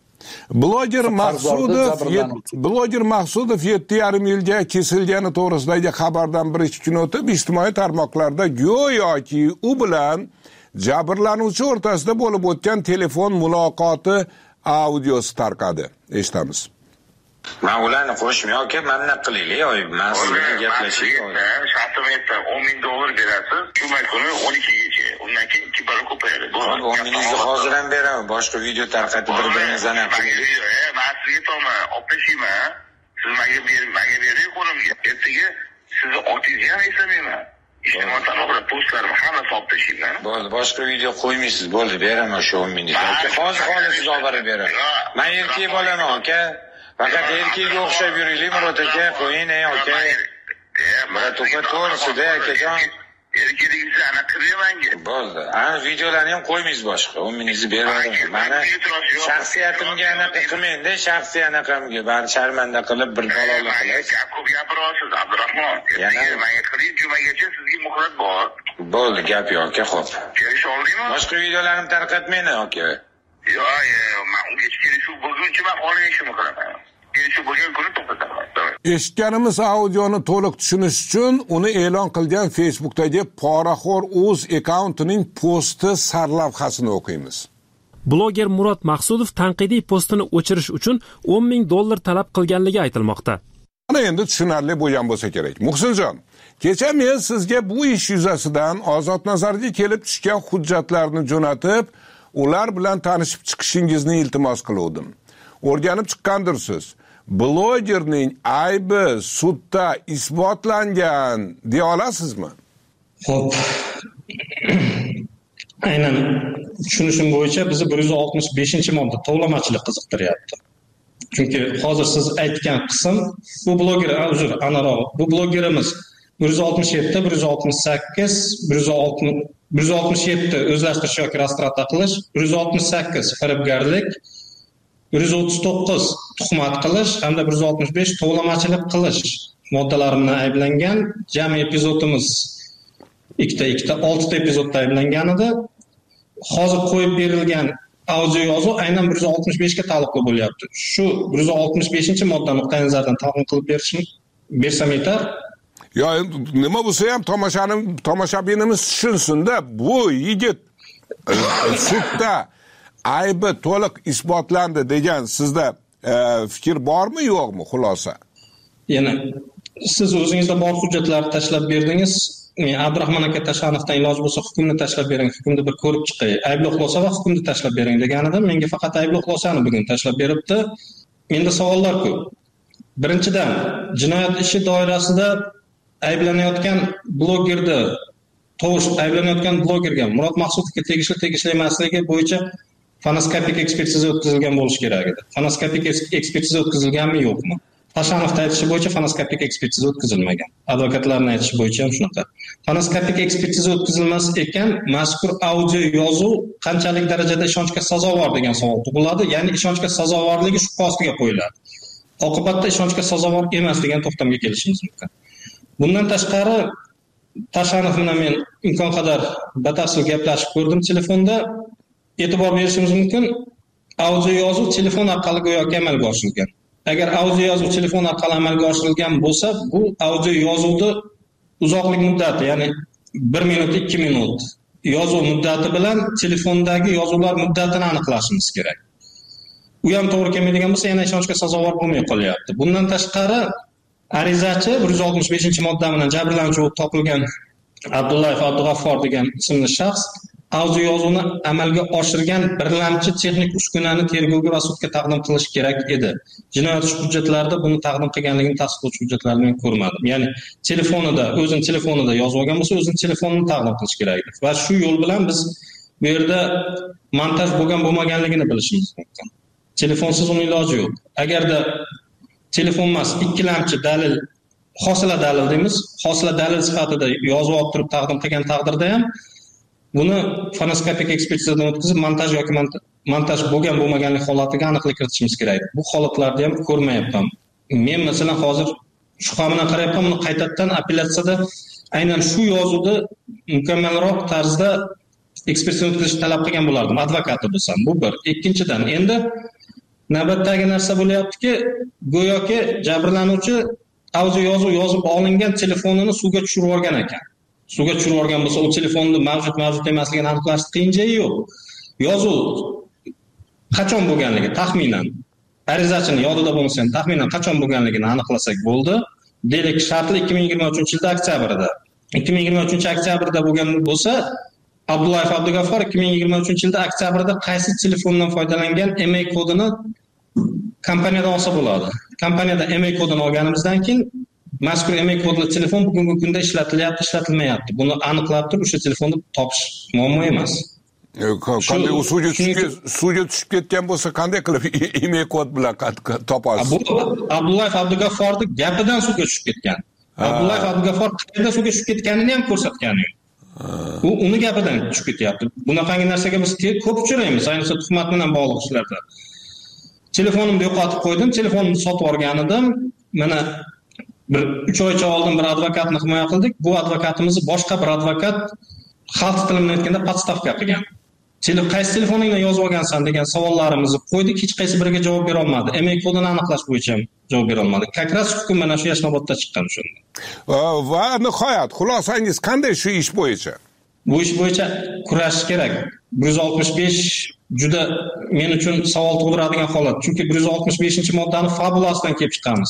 Bloger Maqsudov 7,5 yilga kesilgani to'g'risidagi xabardan 1-2 kun o'tib ijtimoiy tarmoqlarda go'yoki u bilan jabrlanuvchi o'rtasida bo'lib o'tgan telefon muloqoti audiosi tarqadi. Eshitamiz. Men ularni qo'shmay yoki manna qilaylik, men sizga gaplashaylik. Shaxsiyatda $10,000 berasiz, juma kuni 12gacha. Undan keyin 2 barobar ko'payadi. Bu 10,000 hozir ham beraman. Boshqa video tarqatib bir-biringizni qilaylik. Men sizga to'g'ri olib tashlayman. Siz menga bering qo'limga. Ertaga sizni otingizni ham eslamayman. Ijtimoiy tarmoqlar postlarni hammasi olib tashlayman. Bo'ldi, boshqa video qo'ymaysiz. Bo'ldi, beraman shu 10,000. Hozir siz olib beraman. Men erkak bo'laman, aka. Fakat erkekga o'xshab yuraylik, Murod aka, qo'ying aka. Mana to'g'risida akajon. Keligisi ana kirmayman. Bo'ldi. Ana videolarni ham qo'ymaysiz boshqa. 10 mingingizni beraman. Mana shaxsiyatimga anaqa qilmang-da, shaxsiy anaqamga bari sharmanda qilib bir balolik qilasiz. Ko'p gapirasiz, Abdurahmon. Yana menga qiling, jumaga sizga muhlat bor. Bo'ldi, gap yo'q, aka, xo'p. Kelisha oldingmi? Boshqa videolarni tarqatmayman, aka. Yo'q, men unga kelishuv bo'lguncha men olishimni qilaman. Kelishuv bo'lgan kuni to'xtataman. Eshitganimiz audioni to'liq tushunish uchun uni e'lon qilgan Facebookdagi Poraxo'r o'z akkauntining posti sarlavhasini o'qiymiz. Bloger Murod Maqsudov tanqidiy postini o'chirish uchun $10,000 talab qilganligi aytilmoqda. Mana endi tushunarli bo'lgan bo'lsa kerak. Muhsinjon, kecha men sizga bu ish yuzasidan ozodnazarga kelib tushgan hujjatlarni jo'natib, ular bilan tanishib chiqishingizni iltimos qildim. O'rganib chiqqandirsiz. Blogerning aybi sudda isbotlangan deya olasizmi? Xo'p. Aynan tushunishim bo'yicha bizni 165-modda tovlamachilik qiziqtiryapti. Chunki hozir siz aytgan qism bu bloger, bu blogerimiz 167, 168, 167 o'zlashtirish yoki rastrata qilish, 168 firibgarlik, 139 tuhmat qilish hamda 165 tovlamachilik qilish moddalari bilan ayblangan. Jami epizodimiz 6 ta epizodda ayblangan edi. Hozir qo'yib berilgan audio yozuv aynan 165 ga taalluqli bo'lyapti. Shu 165-modda nuqtai nazardan tahlil qilib bersam yetar. Yo, nima bo'lsa ham tomoshabinimiz tushunsin-da, bu yigit sudda aybi to'liq isbotlandi degan sizda fikr bormi, yo'qmi, xulosa? Yana siz o'zingizda bor hujjatlarni tashlab berdingiz. Men Abdurahmon aka Tashanovdan iloji bo'lsa hukmni tashlab bering, hukmni bir ko'rib chiqay. Aybli xulosa va hukmni tashlab bering deganida menga faqat aybli xulosani bugun tashlab beribdi. Menda savollar ko'p. Birinchidan, jinoyat ishi doirasida ayblanayotgan blogerga Murod Maqsudovga tegishli emasligi bo'yicha fonoskopik ekspertiza o'tkazilgan bo'lishi kerak edi. Fonoskopik ekspertiza o'tkazilganmi, yo'qmi? Tashanovning aytishi bo'yicha fonoskopik ekspertiza o'tkazilmagan. Advokatlarning aytishi bo'yicha ham shunaqa. Fonoskopik ekspertiza o'tkazilmas ekan, mazkur audio yozuv qanchalik darajada ishonchga sazovor degan savol tug'iladi. Ya'ni ishonchga sazovorligi shubha ostiga qo'yiladi. Oqibatda ishonchga sazovor emas degan to'xtamga kelishimiz mumkin. Bundan tashqari Tashanov bilan men imkon qadar batafsil gaplashib ko'rdim telefonda. E'tibor berishimiz mumkin, audio yozuv telefon orqali go'yoki amalga oshirilgan. Agar audio yozuv telefon orqali amalga oshirilgan bo'lsa, bu audio yozuvni uzoqlik muddati, ya'ni 1 minut, 2 minut yozuv muddati bilan telefondagi yozuvlar muddatini aniqlashimiz kerak. U ham to'g'ri kelmaydigan bo'lsa, yana ishonchga sazovor bo'lmay qolyapti. Bundan tashqari arizachi 165-modda bilan jabrlanuvchi bo'lib topilgan Abdullayev Abdug'affor degan ismli shaxs audio yozuvni amalga oshirgan birlamchi texnik uskunani tergovga va sudga taqdim qilish kerak edi. Jinoyat ishi hujjatlarida buni taqdim qilganligini tasdiqlovchi hujjatlarni men ko'rmadim. Ya'ni o'zining telefonida yozib olgan bo'lsa, o'zining telefonini taqdim qilish kerak edi. Va shu yo'l bilan biz bu yerda montaj bo'lmaganligini bilishimiz mumkin. Telefonsiz uning iloji yo'q. Agarda telefon emas, ikkilamchi dalil, hosila dalil deymiz, hosila dalil sifatida yozib olib turib taqdim qilgan taqdirda ham buni fonoskopik ekspertizadan o'tkazib montaj yoki montaj bo'lmaganlik holatiga aniqlik kiritishimiz kerak. Bu holatlarni ham ko'rmayapman. Men masalan hozir shubha bilan qarayapman, buni qaytadan apellyatsiyada aynan shu yozuvni mukammalroq tarzda ekspertizadan o'tkazishni talab qilgan bo'lardim, advokati bo'lsam. Bu bir. Ikkinchidan, endi navbatdagi narsa bo'lyaptiki, go'yoki jabrlanuvchi audio yozuv yozib olingan telefonini suvga tushirib olgan ekan. Suvga tushirib olgan bo'lsa, u telefonning mavjud emasligini aniqlash qiyinchiligi yo'q. Yozuv qachon bo'lganligi taxminan arizachini yodida bo'lmasa ham taxminan qachon bo'lganligini aniqlasak bo'ldi. Deylik, shartli 2023-yilda oktyabrda. 2023-oktyabrda bo'lgan bo'lsa, Abdullayev Abdug'affor 2023-yilda oktyabrda qaysi telefondan foydalangan email kodini kompaniyadan olsa bo'ladi. Kompaniyada email kodini olganimizdan keyin mazkur email kodli telefon bugungi kunda ishlatilyapti, ishlatilmayapti. Buni aniqlab turib o'sha telefonni topish muammo emas. Qanday suvga tushib ketgan bo'lsa, qanday qilib email kod bilan topasiz? Bu Abdullayev Abdug'afforning gapidan suvga tushib ketgan. Abdullayev Abdug'affor qayerda suvga tushib ketganini ham ko'rsatgani yo'q. U uni gapidan tushib ketyapti. Bunaqangi narsaga biz ko'p uchraymiz, ayniqsa tuhmat bilan bog'liq ishlarda. Telefonimni yo'qotib qo'ydim, telefonimni sotib olgan edim. Mana bir 3 oycha oldin bir advokatni himoya qildik. Bu advokatimizni boshqa bir advokat xalq tilini aytganda podstavka qilgan. Qaysi telefoningdan yozib olgansan degan savollarimizni qo'ydik, hech qaysi biriga javob bera olmadi. Email kodini aniqlash bo'yicha ham javob bera olmadi. Kakras hukm mana shu Yashnobodda chiqqan shunda. Va nihoyat xulosangiz qanday shu ish bo'yicha? Bu ish bo'yicha kurashish kerak. 165 juda men uchun savol tug'diradigan holat. Chunki 165-moddani fabulasidan kelib chiqamiz.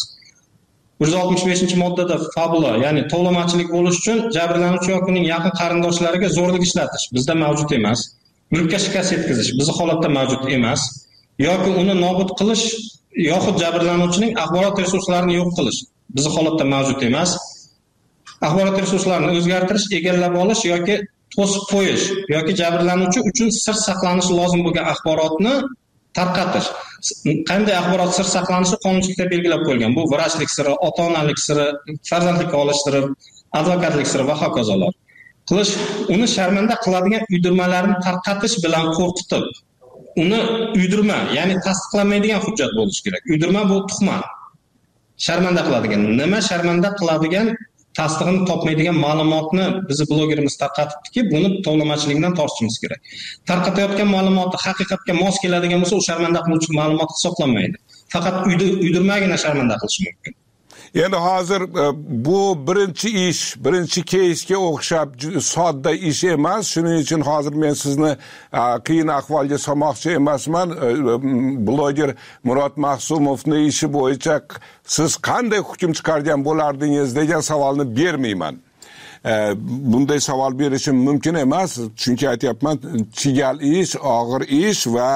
165-moddada fabula, ya'ni tovlamachilik bo'lish uchun jabrlanuvchi yoki uning yaqin qarindoshlariga zo'rlik ishlatish bizda mavjud emas. Mulkka shikast yetkazish bizning holatda mavjud emas. Yoki uni nobud qilish yoxud jabrlanuvchining axborot resurslarini yo'q qilish bizning holatda mavjud emas. Axborot resurslarini o'zgartirish, egallab olish yoki to'sib qo'yish yoki jabrlanuvchi uchun sir saqlanishi lozim bo'lgan axborotni tarqatish. Qanday axborot sir saqlanishi qonunchilikda belgilab qo'yilgan. Bu vrachlik siri, ota-onalik siri, farzandlikka olish siri, advokatlik siri va hokazolar. Qilish, uni sharmanda qiladigan uydirmalarni tarqatish bilan qo'rqitib, uni uydirma, ya'ni tasdiqlanmaydigan hujjat bo'lishi kerak. Uydirma bu tuhmat. Sharmanda qiladigan, nima sharmanda qiladigan tasdig'ini topmaydigan ma'lumotni bizni blogerimiz tarqatibdiki, buni tovlamachilikdan tortishimiz kerak. Tarqatayotgan ma'lumotni haqiqatga mos keladigan bo'lsa, u sharmanda qiluvchi ma'lumot hisoblanmaydi. Faqat uydirmagina sharmanda qilish mumkin. Endi hozir bu birinchi keysga o'xshab sodda ish emas. Shuning uchun hozir men sizni qiyin ahvolga solmoqchi emasman. Bloger Murod Mahsumovning ishi bo'yicha siz qanday hukm chiqargan bo'lardingiz degan savolni bermayman. Bunday savol berishim mumkin emas, chunki aytyapman, chigal ish, og'ir ish va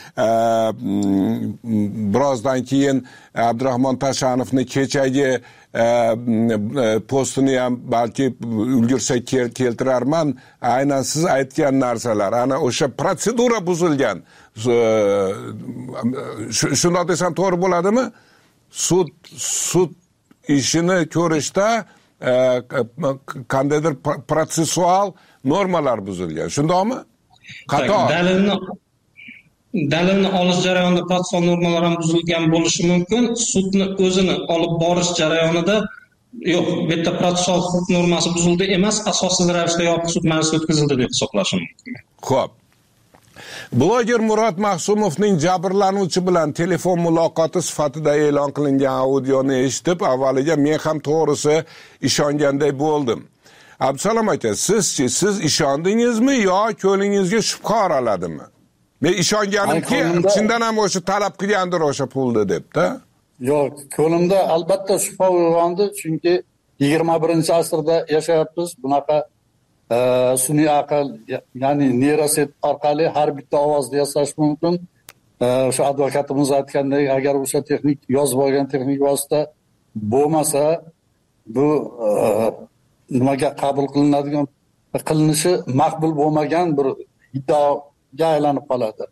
birozdan keyin Abdurahmon Tashanovning kechagi postini ham balki ulgursak keltirarman. Aynan siz aytgan narsalar, ana o'sha protsedura buzilgan. Shunday desam to'g'ri bo'ladimi? Sud ishini ko'rishda qandaydir protsessual normalar buzilgan. Shundaymi? Qator. Dalilni olish jarayonida protsessual normalar ham buzilgan bo'lishi mumkin. Sudni o'zini olib borish jarayonida yo'q, bu yerda protsessual huquq normasi buzildi emas, asossiz ravishda yopiq sud majlisi o'tkazildi deb hisoblashim mumkin. Xo'p. Bloger Murod Mahsumovning jabrlanuvchi bilan telefon muloqoti sifatida e'lon qilingan audioni eshitib, avvaliga men ham to'g'risi ishonganday bo'ldim. Abdusalom aka, siz ishondingizmi yo ko'lingizga shubha oraladimi? Men ishonganimki, chindan ham o'sha talab qilgandir o'sha pulni debda. Yo'q, ko'limda albatta shubha uyg'ondi, chunki 21-asrda yashayapmiz. Bunaqa sun'iy aql, ya'ni neyroset orqali har bitta ovozni yasash mumkin. O'sha advokatimiz aytgandek, agar o'sha texnik yozib olgan texnik vosita bo'lmasa, bu nimaga qabul qilinadigan, qilinishi maqbul bo'lmagan bir iddaoga aylanib qoladi.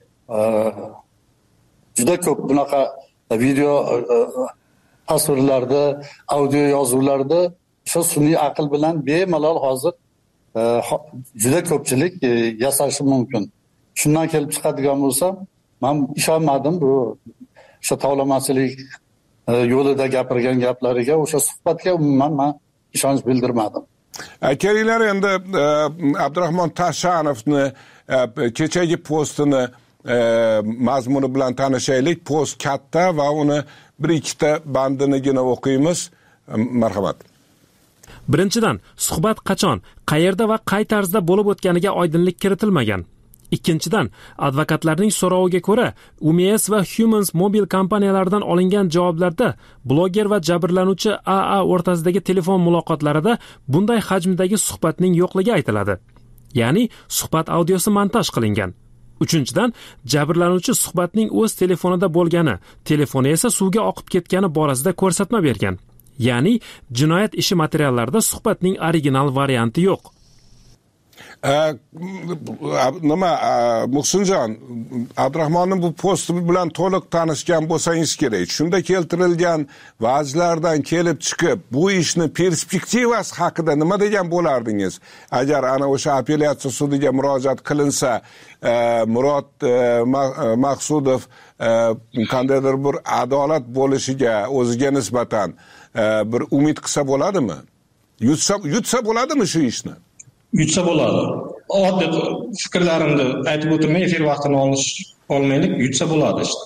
Juda ko'p bunaqa video tasvirlarda, audio yozuvlarda o'sha sun'iy aql bilan bemalol hozir juda ko'pchilik yasashi mumkin. Shundan kelib chiqadigan bo'lsam, men ishonmadim bu o'sha tovlamachilik yo'lida gapirgan gaplariga, o'sha suhbatga umuman men ishonch bildirmadim. Kelinglar endi Abdurahmon Tashanovni kechagi postini mazmuni bilan tanishaylik. Post katta va uni bir ikkita bandinigina o'qiymiz. Marhamat. Birinchidan, suhbat qachon, qayerda va qay tarzda bo'lib o'tganiga oydinlik kiritilmagan. Ikkinchidan, advokatlarning so'roviga ko'ra, UMS va Humans mobil kompaniyalaridan olingan javoblarda bloger va jabrlanuvchi AA o'rtasidagi telefon muloqotlarida bunday hajmdagi suhbatning yo'qligi aytiladi. Ya'ni, suhbat audiosi montaj qilingan. Uchinchidan, jabrlanuvchi suhbatning o'z telefonida bo'lgani, telefoni esa suvga oqib ketgani borasida ko'rsatma bergan. Ya'ni, jinoyat ishi materiallarida suhbatning original varianti yo'q. Nima Muhsinjon, Abdurahmonning bu posti bilan to'liq tanishgan bo'lsangiz kerak. Shunda keltirilgan va'zlardan kelib chiqib, bu ishni perspektivasi haqida nima degan bo'lardingiz? Agar ana o'sha apellyatsiya sudiga murojaat qilinsa, Murod Maqsudov qandaydir bir adolat bo'lishiga o'ziga nisbatan bir umid qilsa bo'ladimi? Yutsa bo'ladimi shu ishni? Yutsa bo'ladi. Oddiy fikrlarimni aytib o'tirmay, efir vaqtini olmaylik, yutsa bo'ladi işte.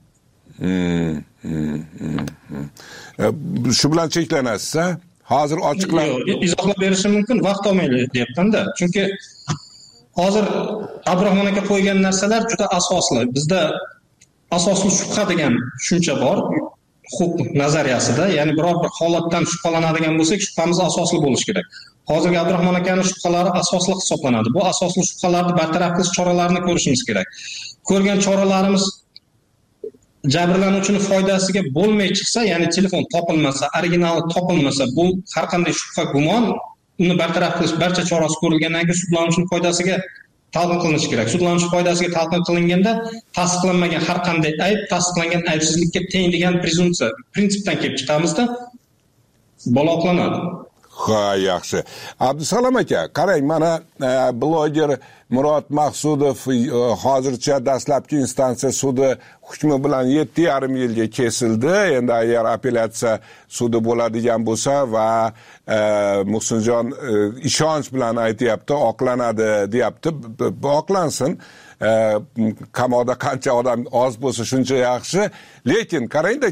Shu bilan cheklanasiz, hozir ochiqlab izohlab berishim mumkin, vaqt olmaylik deyapman-da. Chunki hozir Abdurahmon aka qo'ygan narsalar juda asosli. Bizda asosli shubha degan tushuncha bor. Huquq nazariyasida, ya'ni biror bir holatdan shubhalanadigan bo'lsak, shubhamiz asosli bo'lishi kerak. Hozirgi Abdurahmon akaning shubhalari asosli hisoblanadi. Bu asosli shubhalarni bartaraf qilish choralarini ko'rishimiz kerak. Ko'rgan choralarimiz jabrlanuvchining foydasiga bo'lmay chiqsa, ya'ni telefon topilmasa, originali topilmasa, bu har qanday shubha gumon uni bartaraf qilish barcha chorasi ko'rilgandan keyin sudlanuvchining foydasiga talqin qilinishi kerak. Sudlanuvchi foydasiga talqin qilinganda tasdiqlanmagan har qanday ayb tasdiqlangan aybsizlikka teng degan prezumpsiya, prinsipdan kelib chiqamizda bola oqlanadi. Ha, yaxshi. Abdusalom aka, qarang, mana bloger Murod Maqsudov hozircha dastlabki instansiya sudi hukmi bilan 7,5 yilga kesildi. Endi agar apellyatsiya sudi bo'ladigan bo'lsa va Muhsinjon ishonch bilan aytayapti, oqlanadi, deyapti, oqlansin. Qamoqda qancha odam oz bo'lsa shuncha yaxshi. Lekin qarangda,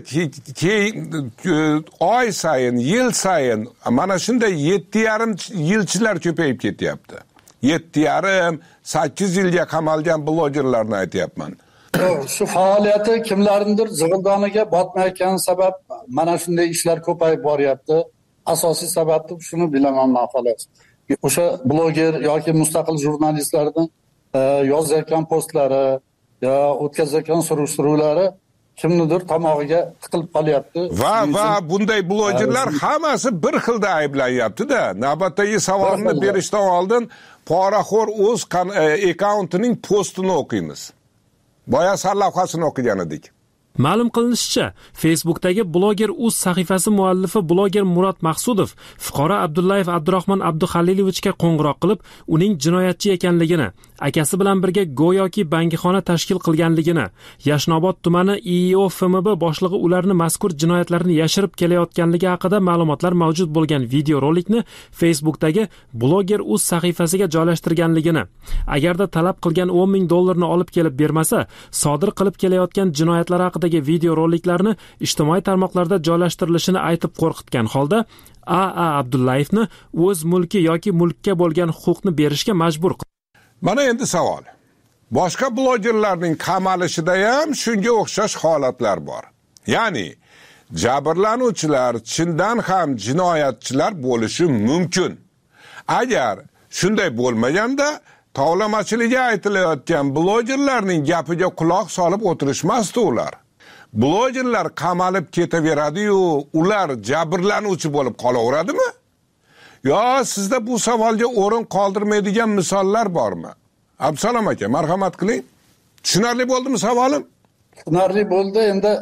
oy sayin, yil sayin mana shunday 7,5 yilchilar ko'payib ketyapti. 7,5, 8 yilga qamalgan blogerlarni aytyapman. Shu faoliyati kimlarnidir zig'ildoniga botmayotgan sabab mana shunday ishlar ko'payib boryapti. Asosiy sababni shuni bilaman men xolos. O'sha bloger yoki mustaqil jurnalistlarning yozayotgan postlari yo o'tkazayotgan surishtiruvlari kimnidir tomog'iga tiqilib qolyapti. Va bunday blogerlar hammasi bir xilda ayblanyapti-da. Navbatdagi savolni berishdan oldin poraxo'r o'z akkauntining postini o'qiymiz. Boya sarlavhasini o'qigan edik. Ma'lum qilinishicha, Facebookdagi bloger.uz sahifasi muallifi bloger Murod Maqsudov fuqaro Abdullayev Abdurahmon Abduxalilovichga qo'ng'iroq qilib, uning jinoyatchi ekanligini, akasi bilan birga go'yoki bangixona tashkil qilganligini, Yashnobod tumani IIO FMB boshlig'i ularni mazkur jinoyatlarni yashirib kelayotganligi haqida ma'lumotlar mavjud bo'lgan videorolikni Facebookdagi bloger.uz sahifasiga joylashtirganligini, agarda talab qilgan $10,000 olib kelib bermasa, sodir qilib kelayotgan jinoyatlar haqidagi videoroliklarni ijtimoiy tarmoqlarda joylashtirilishini aytib qo'rqitgan holda A.A. Abdullayevni o'z mulki yoki mulkka bo'lgan huquqni berishga majbur qildi. Mana endi savol. Boshqa blogerlarning qamalishida ham shunga o'xshash holatlar bor. Ya'ni jabrlanuvchilar chindan ham jinoyatchilar bo'lishi mumkin. Agar shunday bo'lmaganda tovlamachiligiga aytilayotgan blogerlarning gapiga quloq solib o'tirishmasdi ular. Blogerlar qamalib ketaveradi-yu, ular jabrlanuvchi bo'lib qolaveradimi? Yo, sizda bu savolga o'rin qoldirmaydigan misollar bormi? Abdusalom aka, marhamat qiling. Tushunarli bo'ldimi savolim? Tushunarli bo'ldi. Endi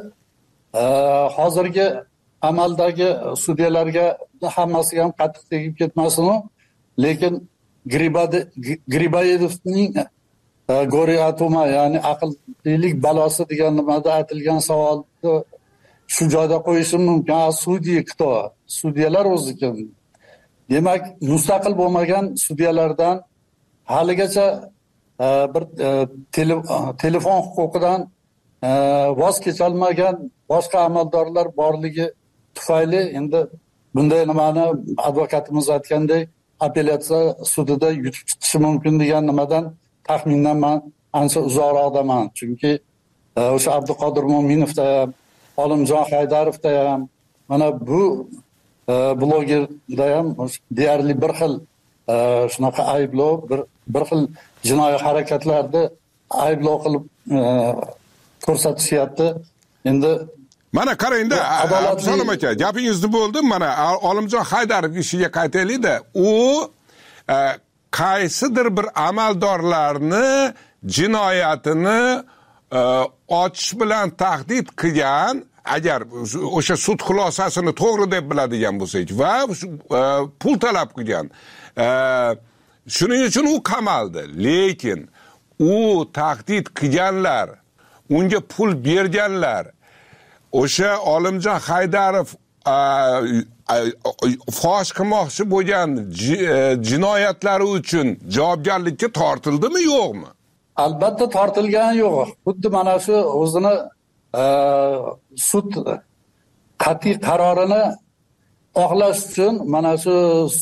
hozirgi amaldagi sudyalarga hammasiga ham qattiq tegib ketmasin, lekin Gribayevning Goriatuma, ya'ni aqllilik balosi degan nimada aytilgan savolni shu joyda qo'yishim mumkin. Sudya kto? Sudyalar o'zi kim? Demak, mustaqil bo'lmagan sudyalardan haligacha bir telefon huquqidan voz kecholmagan boshqa amaldorlar borligi tufayli endi bunday nimani advokatimiz aytgandek apellyatsiya sudida yutib chiqishi mumkin degan nimadan taxminan men ancha uzoqroqdaman. Chunki o'sha Abduqodir Mo'minovda ham, Olimjon Haydarovda ham, mana bu blogerda ham deyarli bir xil shunaqa ayblov, bir xil jinoiy harakatlarni ayblov qilib ko'rsatishyapti. Endi mana qarangda, Abdusalom aka, gapingizni bo'ldim. Mana Olimjon Haydarov ishiga qaytaylik-da. U qaysidir bir amaldorlarni jinoyatini ochish bilan tahdid qilgan, agar o'sha sud xulosasini to'g'ri deb biladigan bo'lsak va pul talab qilgan. Shuning uchun u qamaldi. Lekin u tahdid qilganlar, unga pul berganlar, o'sha Olimjon Haydarov fosh qilmoqchi bo'lgan jinoyatlari uchun javobgarlikka tortildimi, yo'qmi? Albatta tortilgani yo'q. Xuddi mana shu o'zini sud qat'iy qarorini oqlash uchun mana shu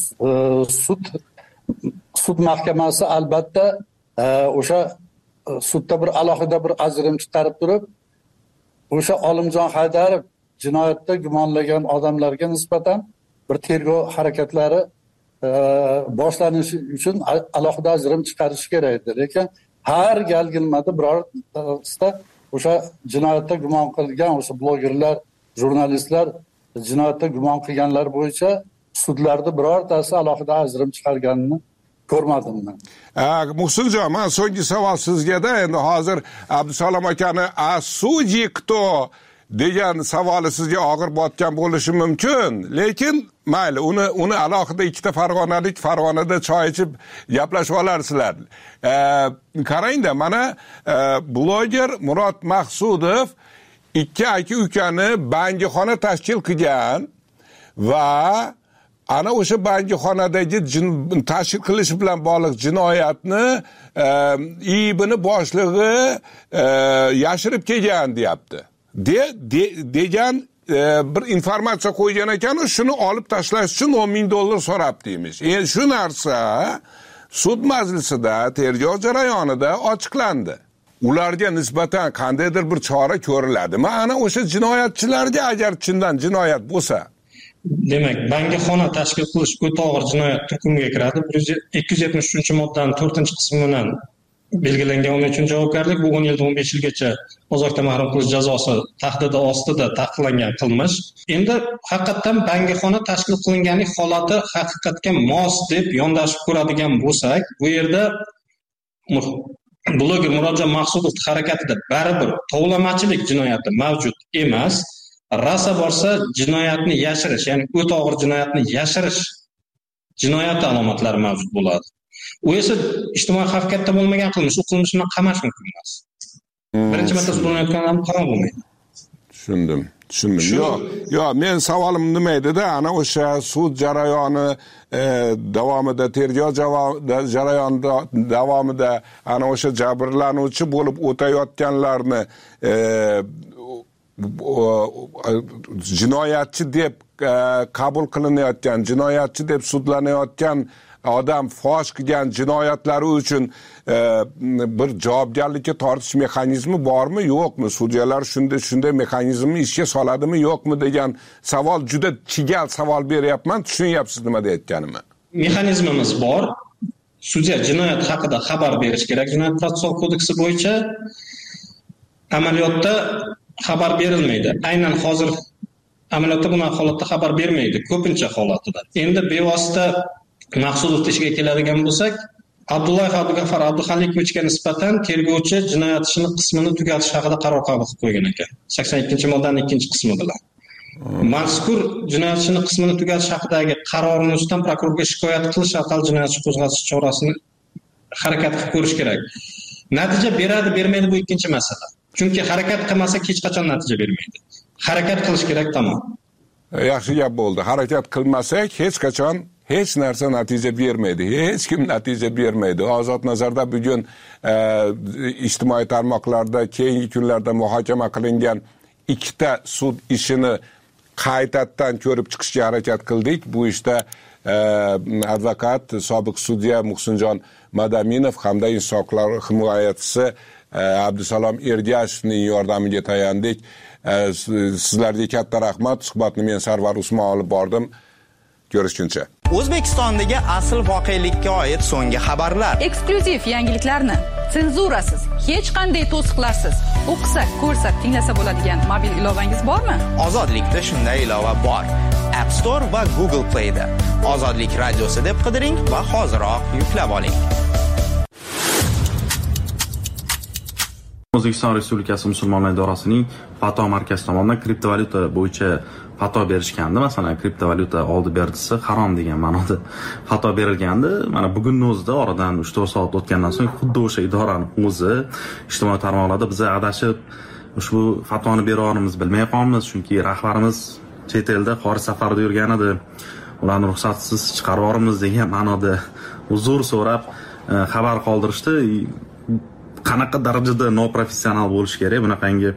sud mahkamasi albatta o'sha sudda bir alohida bir ajrim chiqarib turib, o'sha Olimjon Haydarov jinoyatda gumonlagan odamlarga nisbatan bir tergov harakatlari boshlanishi uchun alohida ajrim chiqarish kerak edi. Lekin har galgilmada birortasida o'sha jinoyatda gumon qilgan o'sha blogerlar, jurnalistlar jinoyatda gumon qilganlar bo'yicha sudlarda birortasi alohida ajrim chiqarganini ko'rmadim men. Muhsinjon, men so'nggi savol sizga-da, endi hozir Abdusalom akani "Судьи кто?" degan savoli sizga og'ir botgan bo'lishi mumkin. Lekin mayli, uni alohida ikkita Farg'onada choy ichib gaplashib olarsizlar. Qarangda, mana bloger Murod Maqsudov ikki aka-ukani bangixona tashkil qilgan va ana o'sha bangixonadagi tashkil qilish bilan bog'liq jinoyatni IIBni boshlig'i yashirib kelgan deyapti. degan bir informatsiya qo'ygan ekan, shuni olib tashlash uchun $10,000 so'rabdi emish. Endi shu narsa sud majlisida, tergov jarayonida ochiqlandi. Ularga nisbatan qandaydir bir chora ko'riladimi? Ana o'sha jinoyatchilarga agar chindan jinoyat bo'lsa, demak, bangixona tashkil qilish o'ta og'ir jinoyat turkumiga kiradi. 273-moddaning 4-qismi bilan belgilangan uning uchun javobgarlik bu 10 yildan 15 yilgacha ozodlikdan mahrum qilish jazosi tahdidi ostida taqiqlangan qilmish. Endi haqiqatan bangixona tashkil qilinganlik holati haqiqatga mos deb yondashib ko'radigan bo'lsak, bu yerda bloger Murodjon Maqsudov harakatida baribir tovlamachilik jinoyati mavjud emas. Rasa borsa jinoyatni yashirish, ya'ni o'ta og'ir jinoyatni yashirish jinoyat alomatlari mavjud bo'ladi. U esa ijtimoiy xavf katta bo'lmagan qilmish, u qilmish bilan qamash mumkin emas. Birinchi marta sudlanayotgandan qamoq bo'lmaydi. Tushundim. Yo'q, men savolim nima edi-da, ana o'sha sud jarayoni davomida, tergov jarayoni davomida ana o'sha jabrlanuvchi bo'lib o'tayotganlarni jinoyatchi deb qabul qilinayotgan, jinoyatchi deb sudlanayotgan odam fosh qilgan jinoyatlari uchun bir javobgarlikka tortish mexanizmi bormi, yo'qmi? Sudyalar shunday mexanizmni ishga soladimi, yo'qmi degan savol, juda chigal savol beryapman. Tushunyapsiz nima deyotganimni? Mexanizmimiz bor. Sudya jinoyat haqida xabar berish kerak. Jinoyat protsessual kodeksi bo'yicha amaliyotda xabar berilmaydi. Aynan hozir amaliyotda bunday holatda xabar bermaydi, ko'pincha holatida. Endi bevosita Maqsudov tishiga keladigan bo'lsak, Abdullayev Abdug'afar Abduxaliqovichga nisbatan tergovchi jinoyat ishini qismini tugatish haqida qaror qabul qilib qo'ygan ekan. 82-moddaning 2-qismi bilan. Mazkur jinoyat ishini qismini tugatish haqidagi qarorning ustidan prokurorga shikoyat qilish orqali jinoyat ishi qo'zg'atish chorasini harakat qilib ko'rish kerak. Natija beradi, bermaydi bu ikkinchi masala. Chunki harakat qilmasak hech qachon natija bermaydi. Harakat qilish kerak, tamom. Yaxshi gap bo'ldi. Harakat qilmasak hech qachon hech narsa natija bermaydi. Hech kim natija bermaydi. Ozod nazarda bugun ijtimoiy tarmoqlarda keyingi kunlarda muhokama qilingan ikkita sud ishini qaytadan ko'rib chiqishga harakat qildik. Bu ishda advokat, sobiq sudya Muhsinjon Madaminov hamda inson huquqlari himoyachisi Abdusalom Ergashevning yordamiga tayandik. Sizlarga katta rahmat. Suhbatni men Sarvar Usmon olib bordim. Ko'rishguncha. O'zbekistondagi asl voqelikka oid so'nggi xabarlar, eksklyuziv yangiliklarni senzurasiz, hech qanday to'siqlarsiz o'qisa, ko'rsa, tinglasa bo'ladigan mobil ilovangiz bormi? Ozodlikda shunday ilova bor. App Store va Google Play da. Ozodlik radiosi deb qidiring va hoziroq yuklab oling. O'zbekiston Respublikasi Musulmonlar idorasining fatvo markazi tomonidan kriptovalyuta bo'yicha fatvo berishgandi. Masalan, kriptovalyuta oldi berdisi harom degan ma'noda fatvo berilgandi. Mana bugunning o'zida oradan 3-4 soat o'tgandan so'ng xuddi o'sha idoraning o'zi ijtimoiy tarmoqlarda biza adashib ushbu fatvoni bera olamiz, bilmay qolamiz, chunki rahbarimiz chet elda xorij safarida yurgan edi. Ularni ruxsatsiz chiqarib yuboramiz degan ma'noda uzr so'rab xabar qoldirishdi. Qanaqa darajada noprofessional bo'lish kerak bunaqangi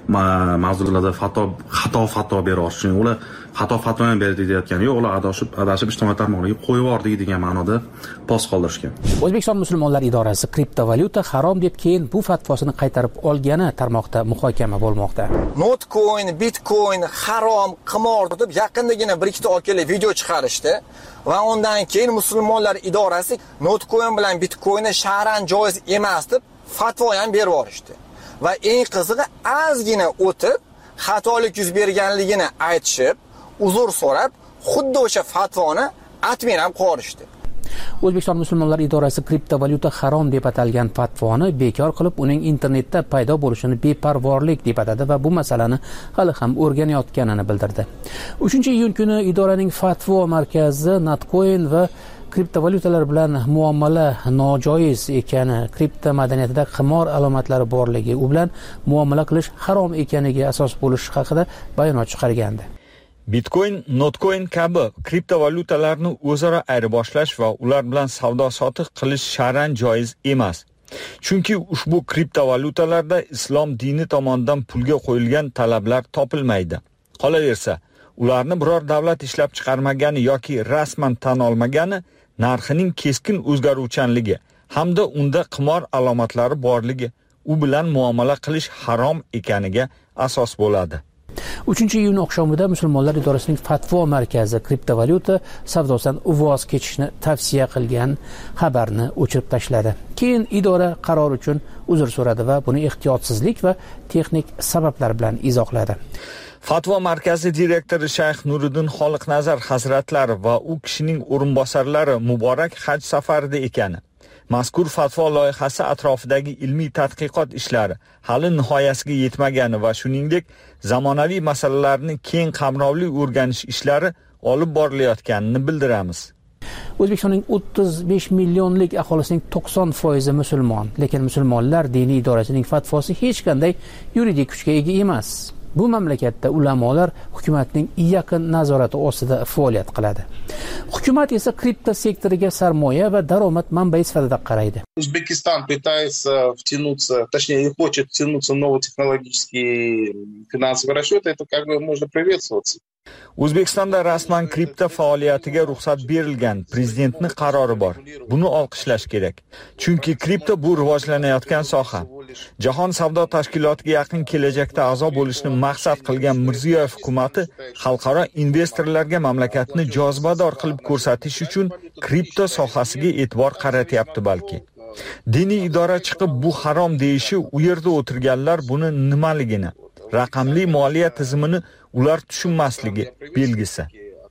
mavzularda xato fatvo berish uchun. Ular xato fatvo ham berdi deyotgani yo'q, ular adashib ijtimoiy tarmoqlarga qo'yib yubordik degan ma'noda post qoldirishgan. O'zbekiston musulmonlar idorasi kriptovalyuta harom deb keyin bu fatvosini qaytarib olgani tarmoqda muhokama bo'lmoqda. Notcoin, Bitcoin harom, qimor deb yaqindagina bir ikkita orqali video chiqarishdi va undan keyin musulmonlar idorasi Notcoin bilan Bitcoinni shar'an joiz emas deb fatvo ham berib yuborishdi. Va eng qizig'i ozgina o'tib xatolik yuz berganligini aytishib, uzr so'rab, xuddi o'sha fatvoni admin ham qo'yishdi. O'zbekiston musulmonlar idorasi kriptovalyuta harom deb atalgan fatvoni bekor qilib, uning internetda paydo bo'lishini beparvorlik deb atadi va bu masalani hali ham o'rganayotganini bildirdi. 3-iyun kuni idoraning fatvo markazi Notcoin va kriptovalyutalar bilan muomala nojoiz ekani, kripto madaniyatida qimor alomatlari borligi, u bilan muomala qilish harom ekaniga asos bo'lishi haqida bayonot chiqargandi. Bitcoin, Notcoin kabi kriptovalyutalarni o'zaro ayirboshlash va ular bilan savdo-sotiq qilish shar'an joiz emas. Chunki ushbu kriptovalyutalarda islom dini tomonidan pulga qo'yilgan talablar topilmaydi. Qolaversa, ularni biror davlat ishlab chiqarmagani yoki rasman tan olmagani narxining keskin o'zgaruvchanligi hamda unda qimor alomatlari borligi u bilan muomala qilish harom ekaniga asos bo'ladi. 3-iyun oqshomida musulmonlar idorasining fatvo markazi kriptovalyuta savdosidan voz kechishni tavsiya qilgan xabarni o'chirib tashladi. Keyin idora qaror uchun uzr so'radi va buni ehtiyotsizlik va texnik sabablar bilan izohladi. Fatvo markazi direktori Shayx Nuriddin Xoliqnazar hazratlari va u kishining o'rinbosarlari muborak haj safarida ekani, mazkur fatvo loyihasi atrofidagi ilmiy tadqiqot ishlari hali nihoyasiga yetmagani va shuningdek zamonaviy masalalarni keng qamrovli o'rganish ishlari olib borilayotganini bildiramiz. O'zbekistonning 35 millionlik aholisining 90% musulmon, lekin musulmonlar diniy idorasining fatvosi hech qanday yuridik kuchga ega emas. Bu mamlakatda ulamolar hukumatning yaqin nazorati ostida faoliyat qiladi. Hukumat esa kripto sektoriga sarmoya va daromad manbai sifatida qaraydi. Узбекистан пытается втянуться, точнее, не хочет втянуться в новотехнологические финансовые расчеты, это как бы можно приветствоваться. O'zbekistonda rasman kripto faoliyatiga ruxsat berilgan prezidentning qarori bor. Buni olqishlash kerak. Chunki kripto bu rivojlanayotgan soha. Jahon savdo tashkilotiga yaqin kelajakda a'zo bo'lishni maqsad qilgan Mirziyoyev hukumatı xalqaro investorlarga mamlakatni jozibador qilib ko'rsatish uchun kripto sohasiga e'tibor qaratyapti balki. Diniy idora chiqib bu harom deyishi, u yerda o'tirganlar buni nimaligini, raqamli moliya tizimini ular tushunmasligi belgisi.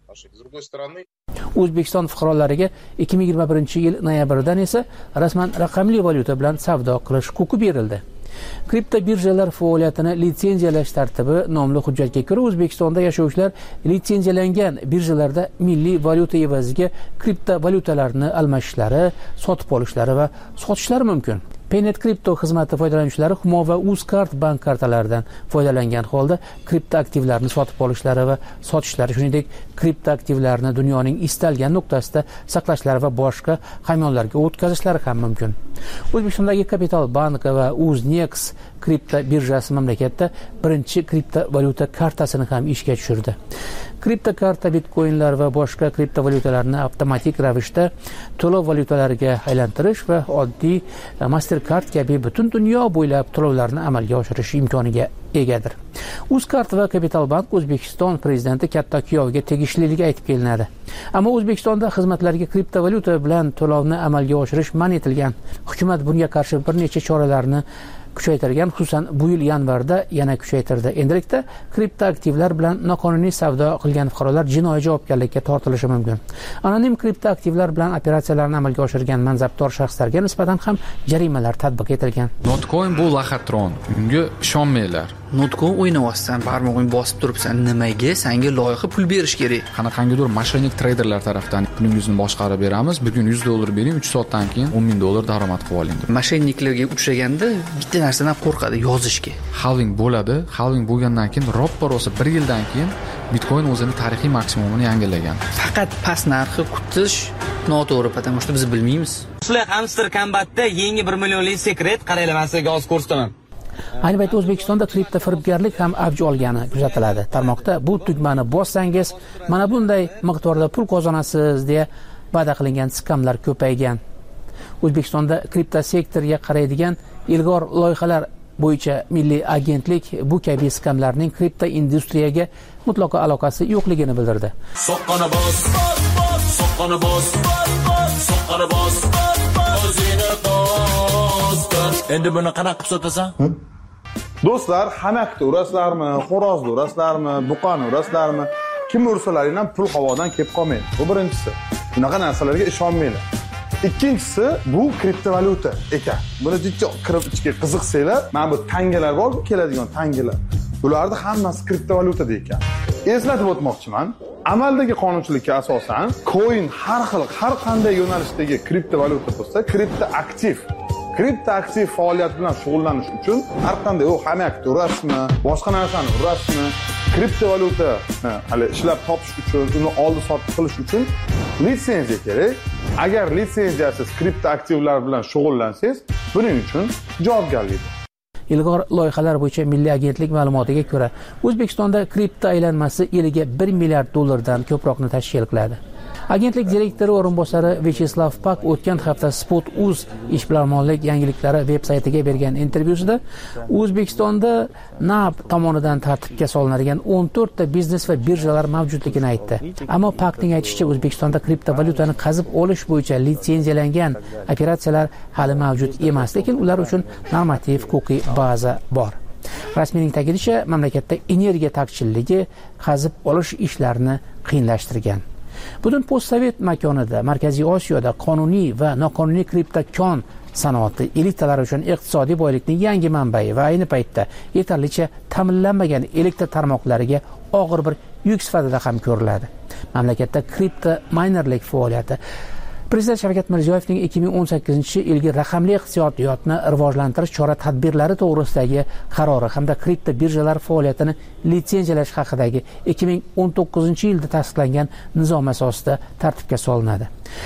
O'zbekiston fuqarolariga 2021-yil noyabrdan esa rasman raqamli valyuta bilan savdo qilish huquqi berildi. Kripto birjalar faoliyatini litsenziyalash tartibi nomli hujjatga ko'ra O'zbekistonda yashovchilar litsenziyalangan birjalarda milliy valyuta evaziga kriptovalyutalarni almashishlari, sotib olishlari va sotishlari mumkin. Paynet Crypto xizmati foydalanuvchilari Humo va Uzcard bank kartalaridan foydalangan holda kripto aktivlarni sotib olishlari va sotishlari, shuningdek kripto aktivlarni dunyoning istalgan nuqtasida saqlashlari va boshqa hamyonlarga o'tkazishlari ham mumkin. O'zbekistondagi Kapital bank va Uznex kripto birjasi mamlakatda birinchi kriptovalyuta kartasini ham ishga tushirdi. Kripto karta bitcoinlar va boshqa kriptovalyutalarni avtomatik ravishda to'lov valyutalariga aylantirish va oddiy Mastercard kabi butun dunyo bo'ylab to'lovlarni amalga oshirish imkoniga egadir. Uzcard va Kapital bank O'zbekiston prezidenti katta kuyoviga tegishliligi aytib kelinadi. Ammo O'zbekistonda xizmatlarga kriptovalyuta bilan to'lovni amalga oshirish man etilgan. Hukumat bunga qarshi bir necha choralarni kuchaytirgan, xususan bu yil yanvarda yana kuchaytirdi. Endilikda kriptoaktivlar bilan noqonuniy savdo qilgan fuqarolar jinoiy javobgarlikka tortilishi mumkin. Anonim kriptoaktivlar bilan operatsiyalarni amalga oshirgan mansabdor shaxslarga nisbatan ham jarimalar tatbiq etilgan. Notcoin bu laxatron, unga ishonmanglar. Notcoin o'ynayapsan, barmog'ingni bosib turibsan, nimaga? Senga loyiha pul berish kerak. Qanaqangidir mashonik treyderlar tarafdan pulingizni boshqarib beramiz. Bugun $100 bering, 3 soatdan keyin $10,000 daromad qilib oling. Mashoniklarga uchraganda bitta narsadan qo'rqadi, yozishga. Halving bo'ladi. Halving bo'lgandan keyin ro'ppa-ro'sa 1 yildan keyin Bitcoin o'zining tarixiy maksimumini yangilagan. Faqat past narxi kutish noto'g'ri, потому что biz bilmaymiz. Sizlar hamster kombatda yangi 1 millionlik sekret qaranglar, men sizga hozir ko'rsataman. Ayni paytda O'zbekistonda kripto firibgarlik ham avj olgani kuzatiladi. Tarmoqda bu tugmani bossangiz, mana bunday miqdorda pul qozonasiz deya va'da qilingan skamlar ko'paygan. O'zbekistonda kripto sektoriga qaraydigan ilg'or loyihalar bo'yicha milliy agentlik bu kabi skamlarning kripto industriyaga mutlaqo aloqasi yo'qligini bildirdi. Soqqani bos, soqqani bos, soqqani bos, o'zini bos. Endi buni qanaqa qilib sotasan? Do'stlar, hamakda urasizlarmi, xo'rozda urasizlarmi, buqani urasizlarmi? Kim ursalaring ham pul havodan kelib qolmaydi. Bu birinchisi. Bunaqa narsalarga ishonmanglar. Ikkinchisi, bu kriptovalyuta ekan. Buni jiddiy kirib ichga qiziqsanglar, mana bu tangalar bor, keladigan tangalar. Bularni hammasi kriptovalyuta ekan. Eslatib o'tmoqchiman. Amaldagi qonunchilikka asosan, coin har xil, har qanday yo'nalishdagi kriptovalyuta bo'lsa, kriptoaktiv faoliyat bilan shug'ullanish uchun har qanday hamakda urasizmi, boshqa narsani urasizmi, kriptovalyuta hali ishlab topish uchun, uni oldi-sotdi qilish uchun litsenziya kerak. Agar litsenziyasiz kriptoaktivlar bilan shug'ullansangiz, buning uchun javobgarlik. Ilg'or loyihalar bo'yicha milliy agentlik ma'lumotiga ko'ra, O'zbekistonda kripto aylanmasi yiliga $1 milliard ko'proqni tashkil qiladi. Agentlik direktori o'rinbosari Vyacheslav Pak o'tgan hafta Spot.uz ishbilarmonlik yangiliklari veb-saytiga bergan intervyusida O'zbekistonda NAB tomonidan tartibga solinadigan 14 ta biznes va birjalar mavjudligini aytdi. Ammo Pakning aytishicha, O'zbekistonda kriptovalyutani qazib olish bo'yicha litsenziyalangan operatsiyalar hali mavjud emas, lekin ular uchun normativ-huquqiy baza bor. Rasmiyning ta'kidlashicha, mamlakatda energiya taqchilligi qazib olish ishlarini qiyinlashtirgan. Butun postsovet makonida, Markaziy Osiyoda qonuniy va noqonuniy kriptokon sanoati elitalari uchun iqtisodiy boylikning yangi manbai va ayni paytda yetarlicha ta'minlanmagan elektr tarmoqlariga og'ir bir yuk sifatida ham ko'riladi. Mamlakatda kripto maynerlik faoliyati Prezident Shavkat Mirziyoyevning 2018-yilgi raqamli iqtisodiyotni rivojlantirish chora-tadbirlari to'g'risidagi qarori hamda kripto birjalar faoliyatini litsenziyalash haqidagi 2019-yilda tasdiqlangan nizom asosida tartibga solinadi.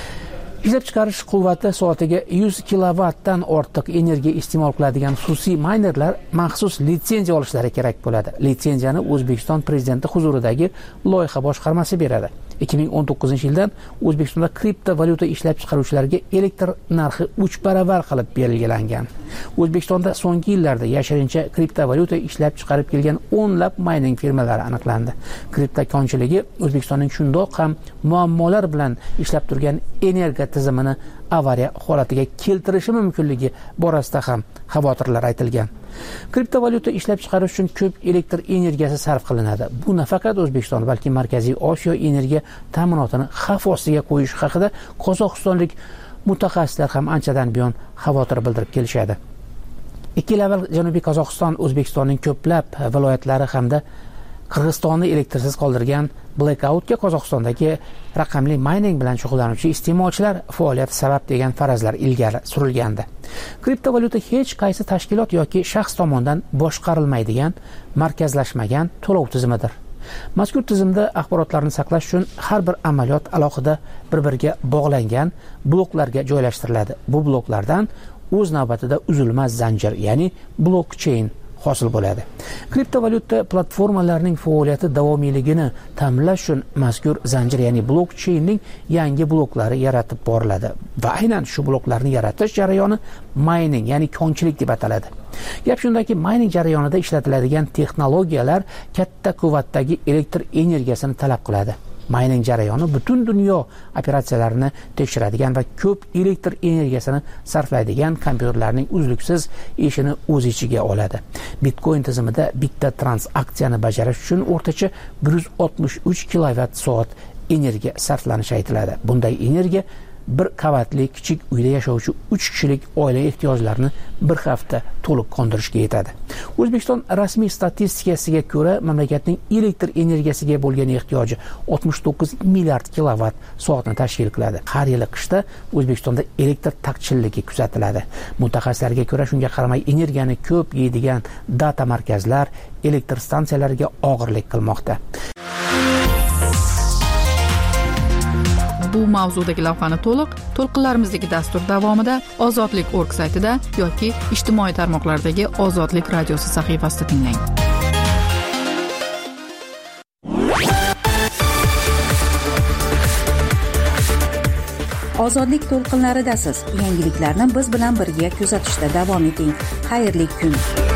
Ishlab chiqarish quvvati soatiga 100 kilovattdan ortiq energiya iste'mol qiladigan xususiy maynerlar maxsus litsenziya olishlari kerak bo'ladi. Litsenziyani O'zbekiston prezidenti huzuridagi loyiha boshqarmasi beradi. 2019-yildan O'zbekistonda kriptovalyuta ishlab chiqaruvchilarga elektr narxi 3 baravar qilib belgilangan. O'zbekistonda so'nggi yillarda yashirincha kriptovalyuta ishlab chiqarib kelgan o'nlab mayning firmalari aniqlandi. Kriptokonchiligi O'zbekistonning shundoq ham muammolar bilan ishlab turgan energiya tizimini avariya holatiga keltirishi mumkinligi borasida ham xavotirlar aytilgan. Kriptovalyuta ishlab chiqarish uchun ko'p elektr energiyasi sarf qilinadi. Bu nafaqat O'zbekiston, balki Markaziy Osiyo energiya ta'minotini xavf ostiga qo'yish haqida qozog'istonlik mutaxassislar ham anchadan buyon xavotir bildirib kelishadi. 2 yil avval Janubiy Qozog'iston O'zbekistonning ko'plab viloyatlari hamda Qirg'izistonni elektrsiz qoldirgan blackoutga Qozog'istondagi raqamli mining bilan shug'ullanuvchi iste'molchilar faoliyati sabab degan farazlar ilgari surilgandi. Kriptovalyuta hech qaysi tashkilot yoki shaxs tomonidan boshqarilmaydigan, markazlashmagan to'lov tizimidir. Mazkur tizimda axborotlarni saqlash uchun har bir amaliyot alohida bir-biriga bog'langan bloklarga joylashtiriladi. Bu bloklardan o'z navbatida uzilmas zanjir, ya'ni blockchain hosil bo'ladi. Kriptovalyuta platformalarining faoliyati davomiyligini ta'minlash uchun mazkur zanjir, ya'ni blockchainning yangi bloklari yaratib boriladi va aynan shu bloklarni yaratish jarayoni mining, ya'ni konchilik deb ataladi. Gap shundaki, mining jarayonida ishlatiladigan texnologiyalar katta quvvatdagi elektr energiyasini talab qiladi. mayning jarayoni butun dunyo operatsiyalarini tekshiradigan va ko'p elektr energiyasini sarflaydigan kompyuterlarning uzluksiz ishini o'z ichiga oladi. Bitcoin tizimida bitta transaksiyani bajarish uchun o'rtacha 163 kilovatt-soat energiya sarflanishi aytiladi. Bunday energiya bir qavatli kichik uyda yashovchi 3 kishilik oila ehtiyojlarini bir hafta to'liq qondirishga yetadi. O'zbekiston rasmiy statistikasiga ko'ra, mamlakatning elektr energiyasiga bo'lgan ehtiyoji 69 milliard kilovat soatni tashkil qiladi. Har yili qishda O'zbekistonda elektr taqchilligi kuzatiladi. Mutaxassislarga ko'ra, shunga qaramay energiyani ko'p yeydigan data markazlar elektr stansiyalariga og'irlik qilmoqda. Bu mavzudagi lavhani to'lqinlarimizdagi dastur davomida ozodlik.org saytida yoki ijtimoiy tarmoqlardagi Ozodlik radiosi sahifasida tinglang. Ozodlik to'lqinlaridasiz. Yangiliklarni biz bilan birga kuzatishda davom eting. Xayrli kun.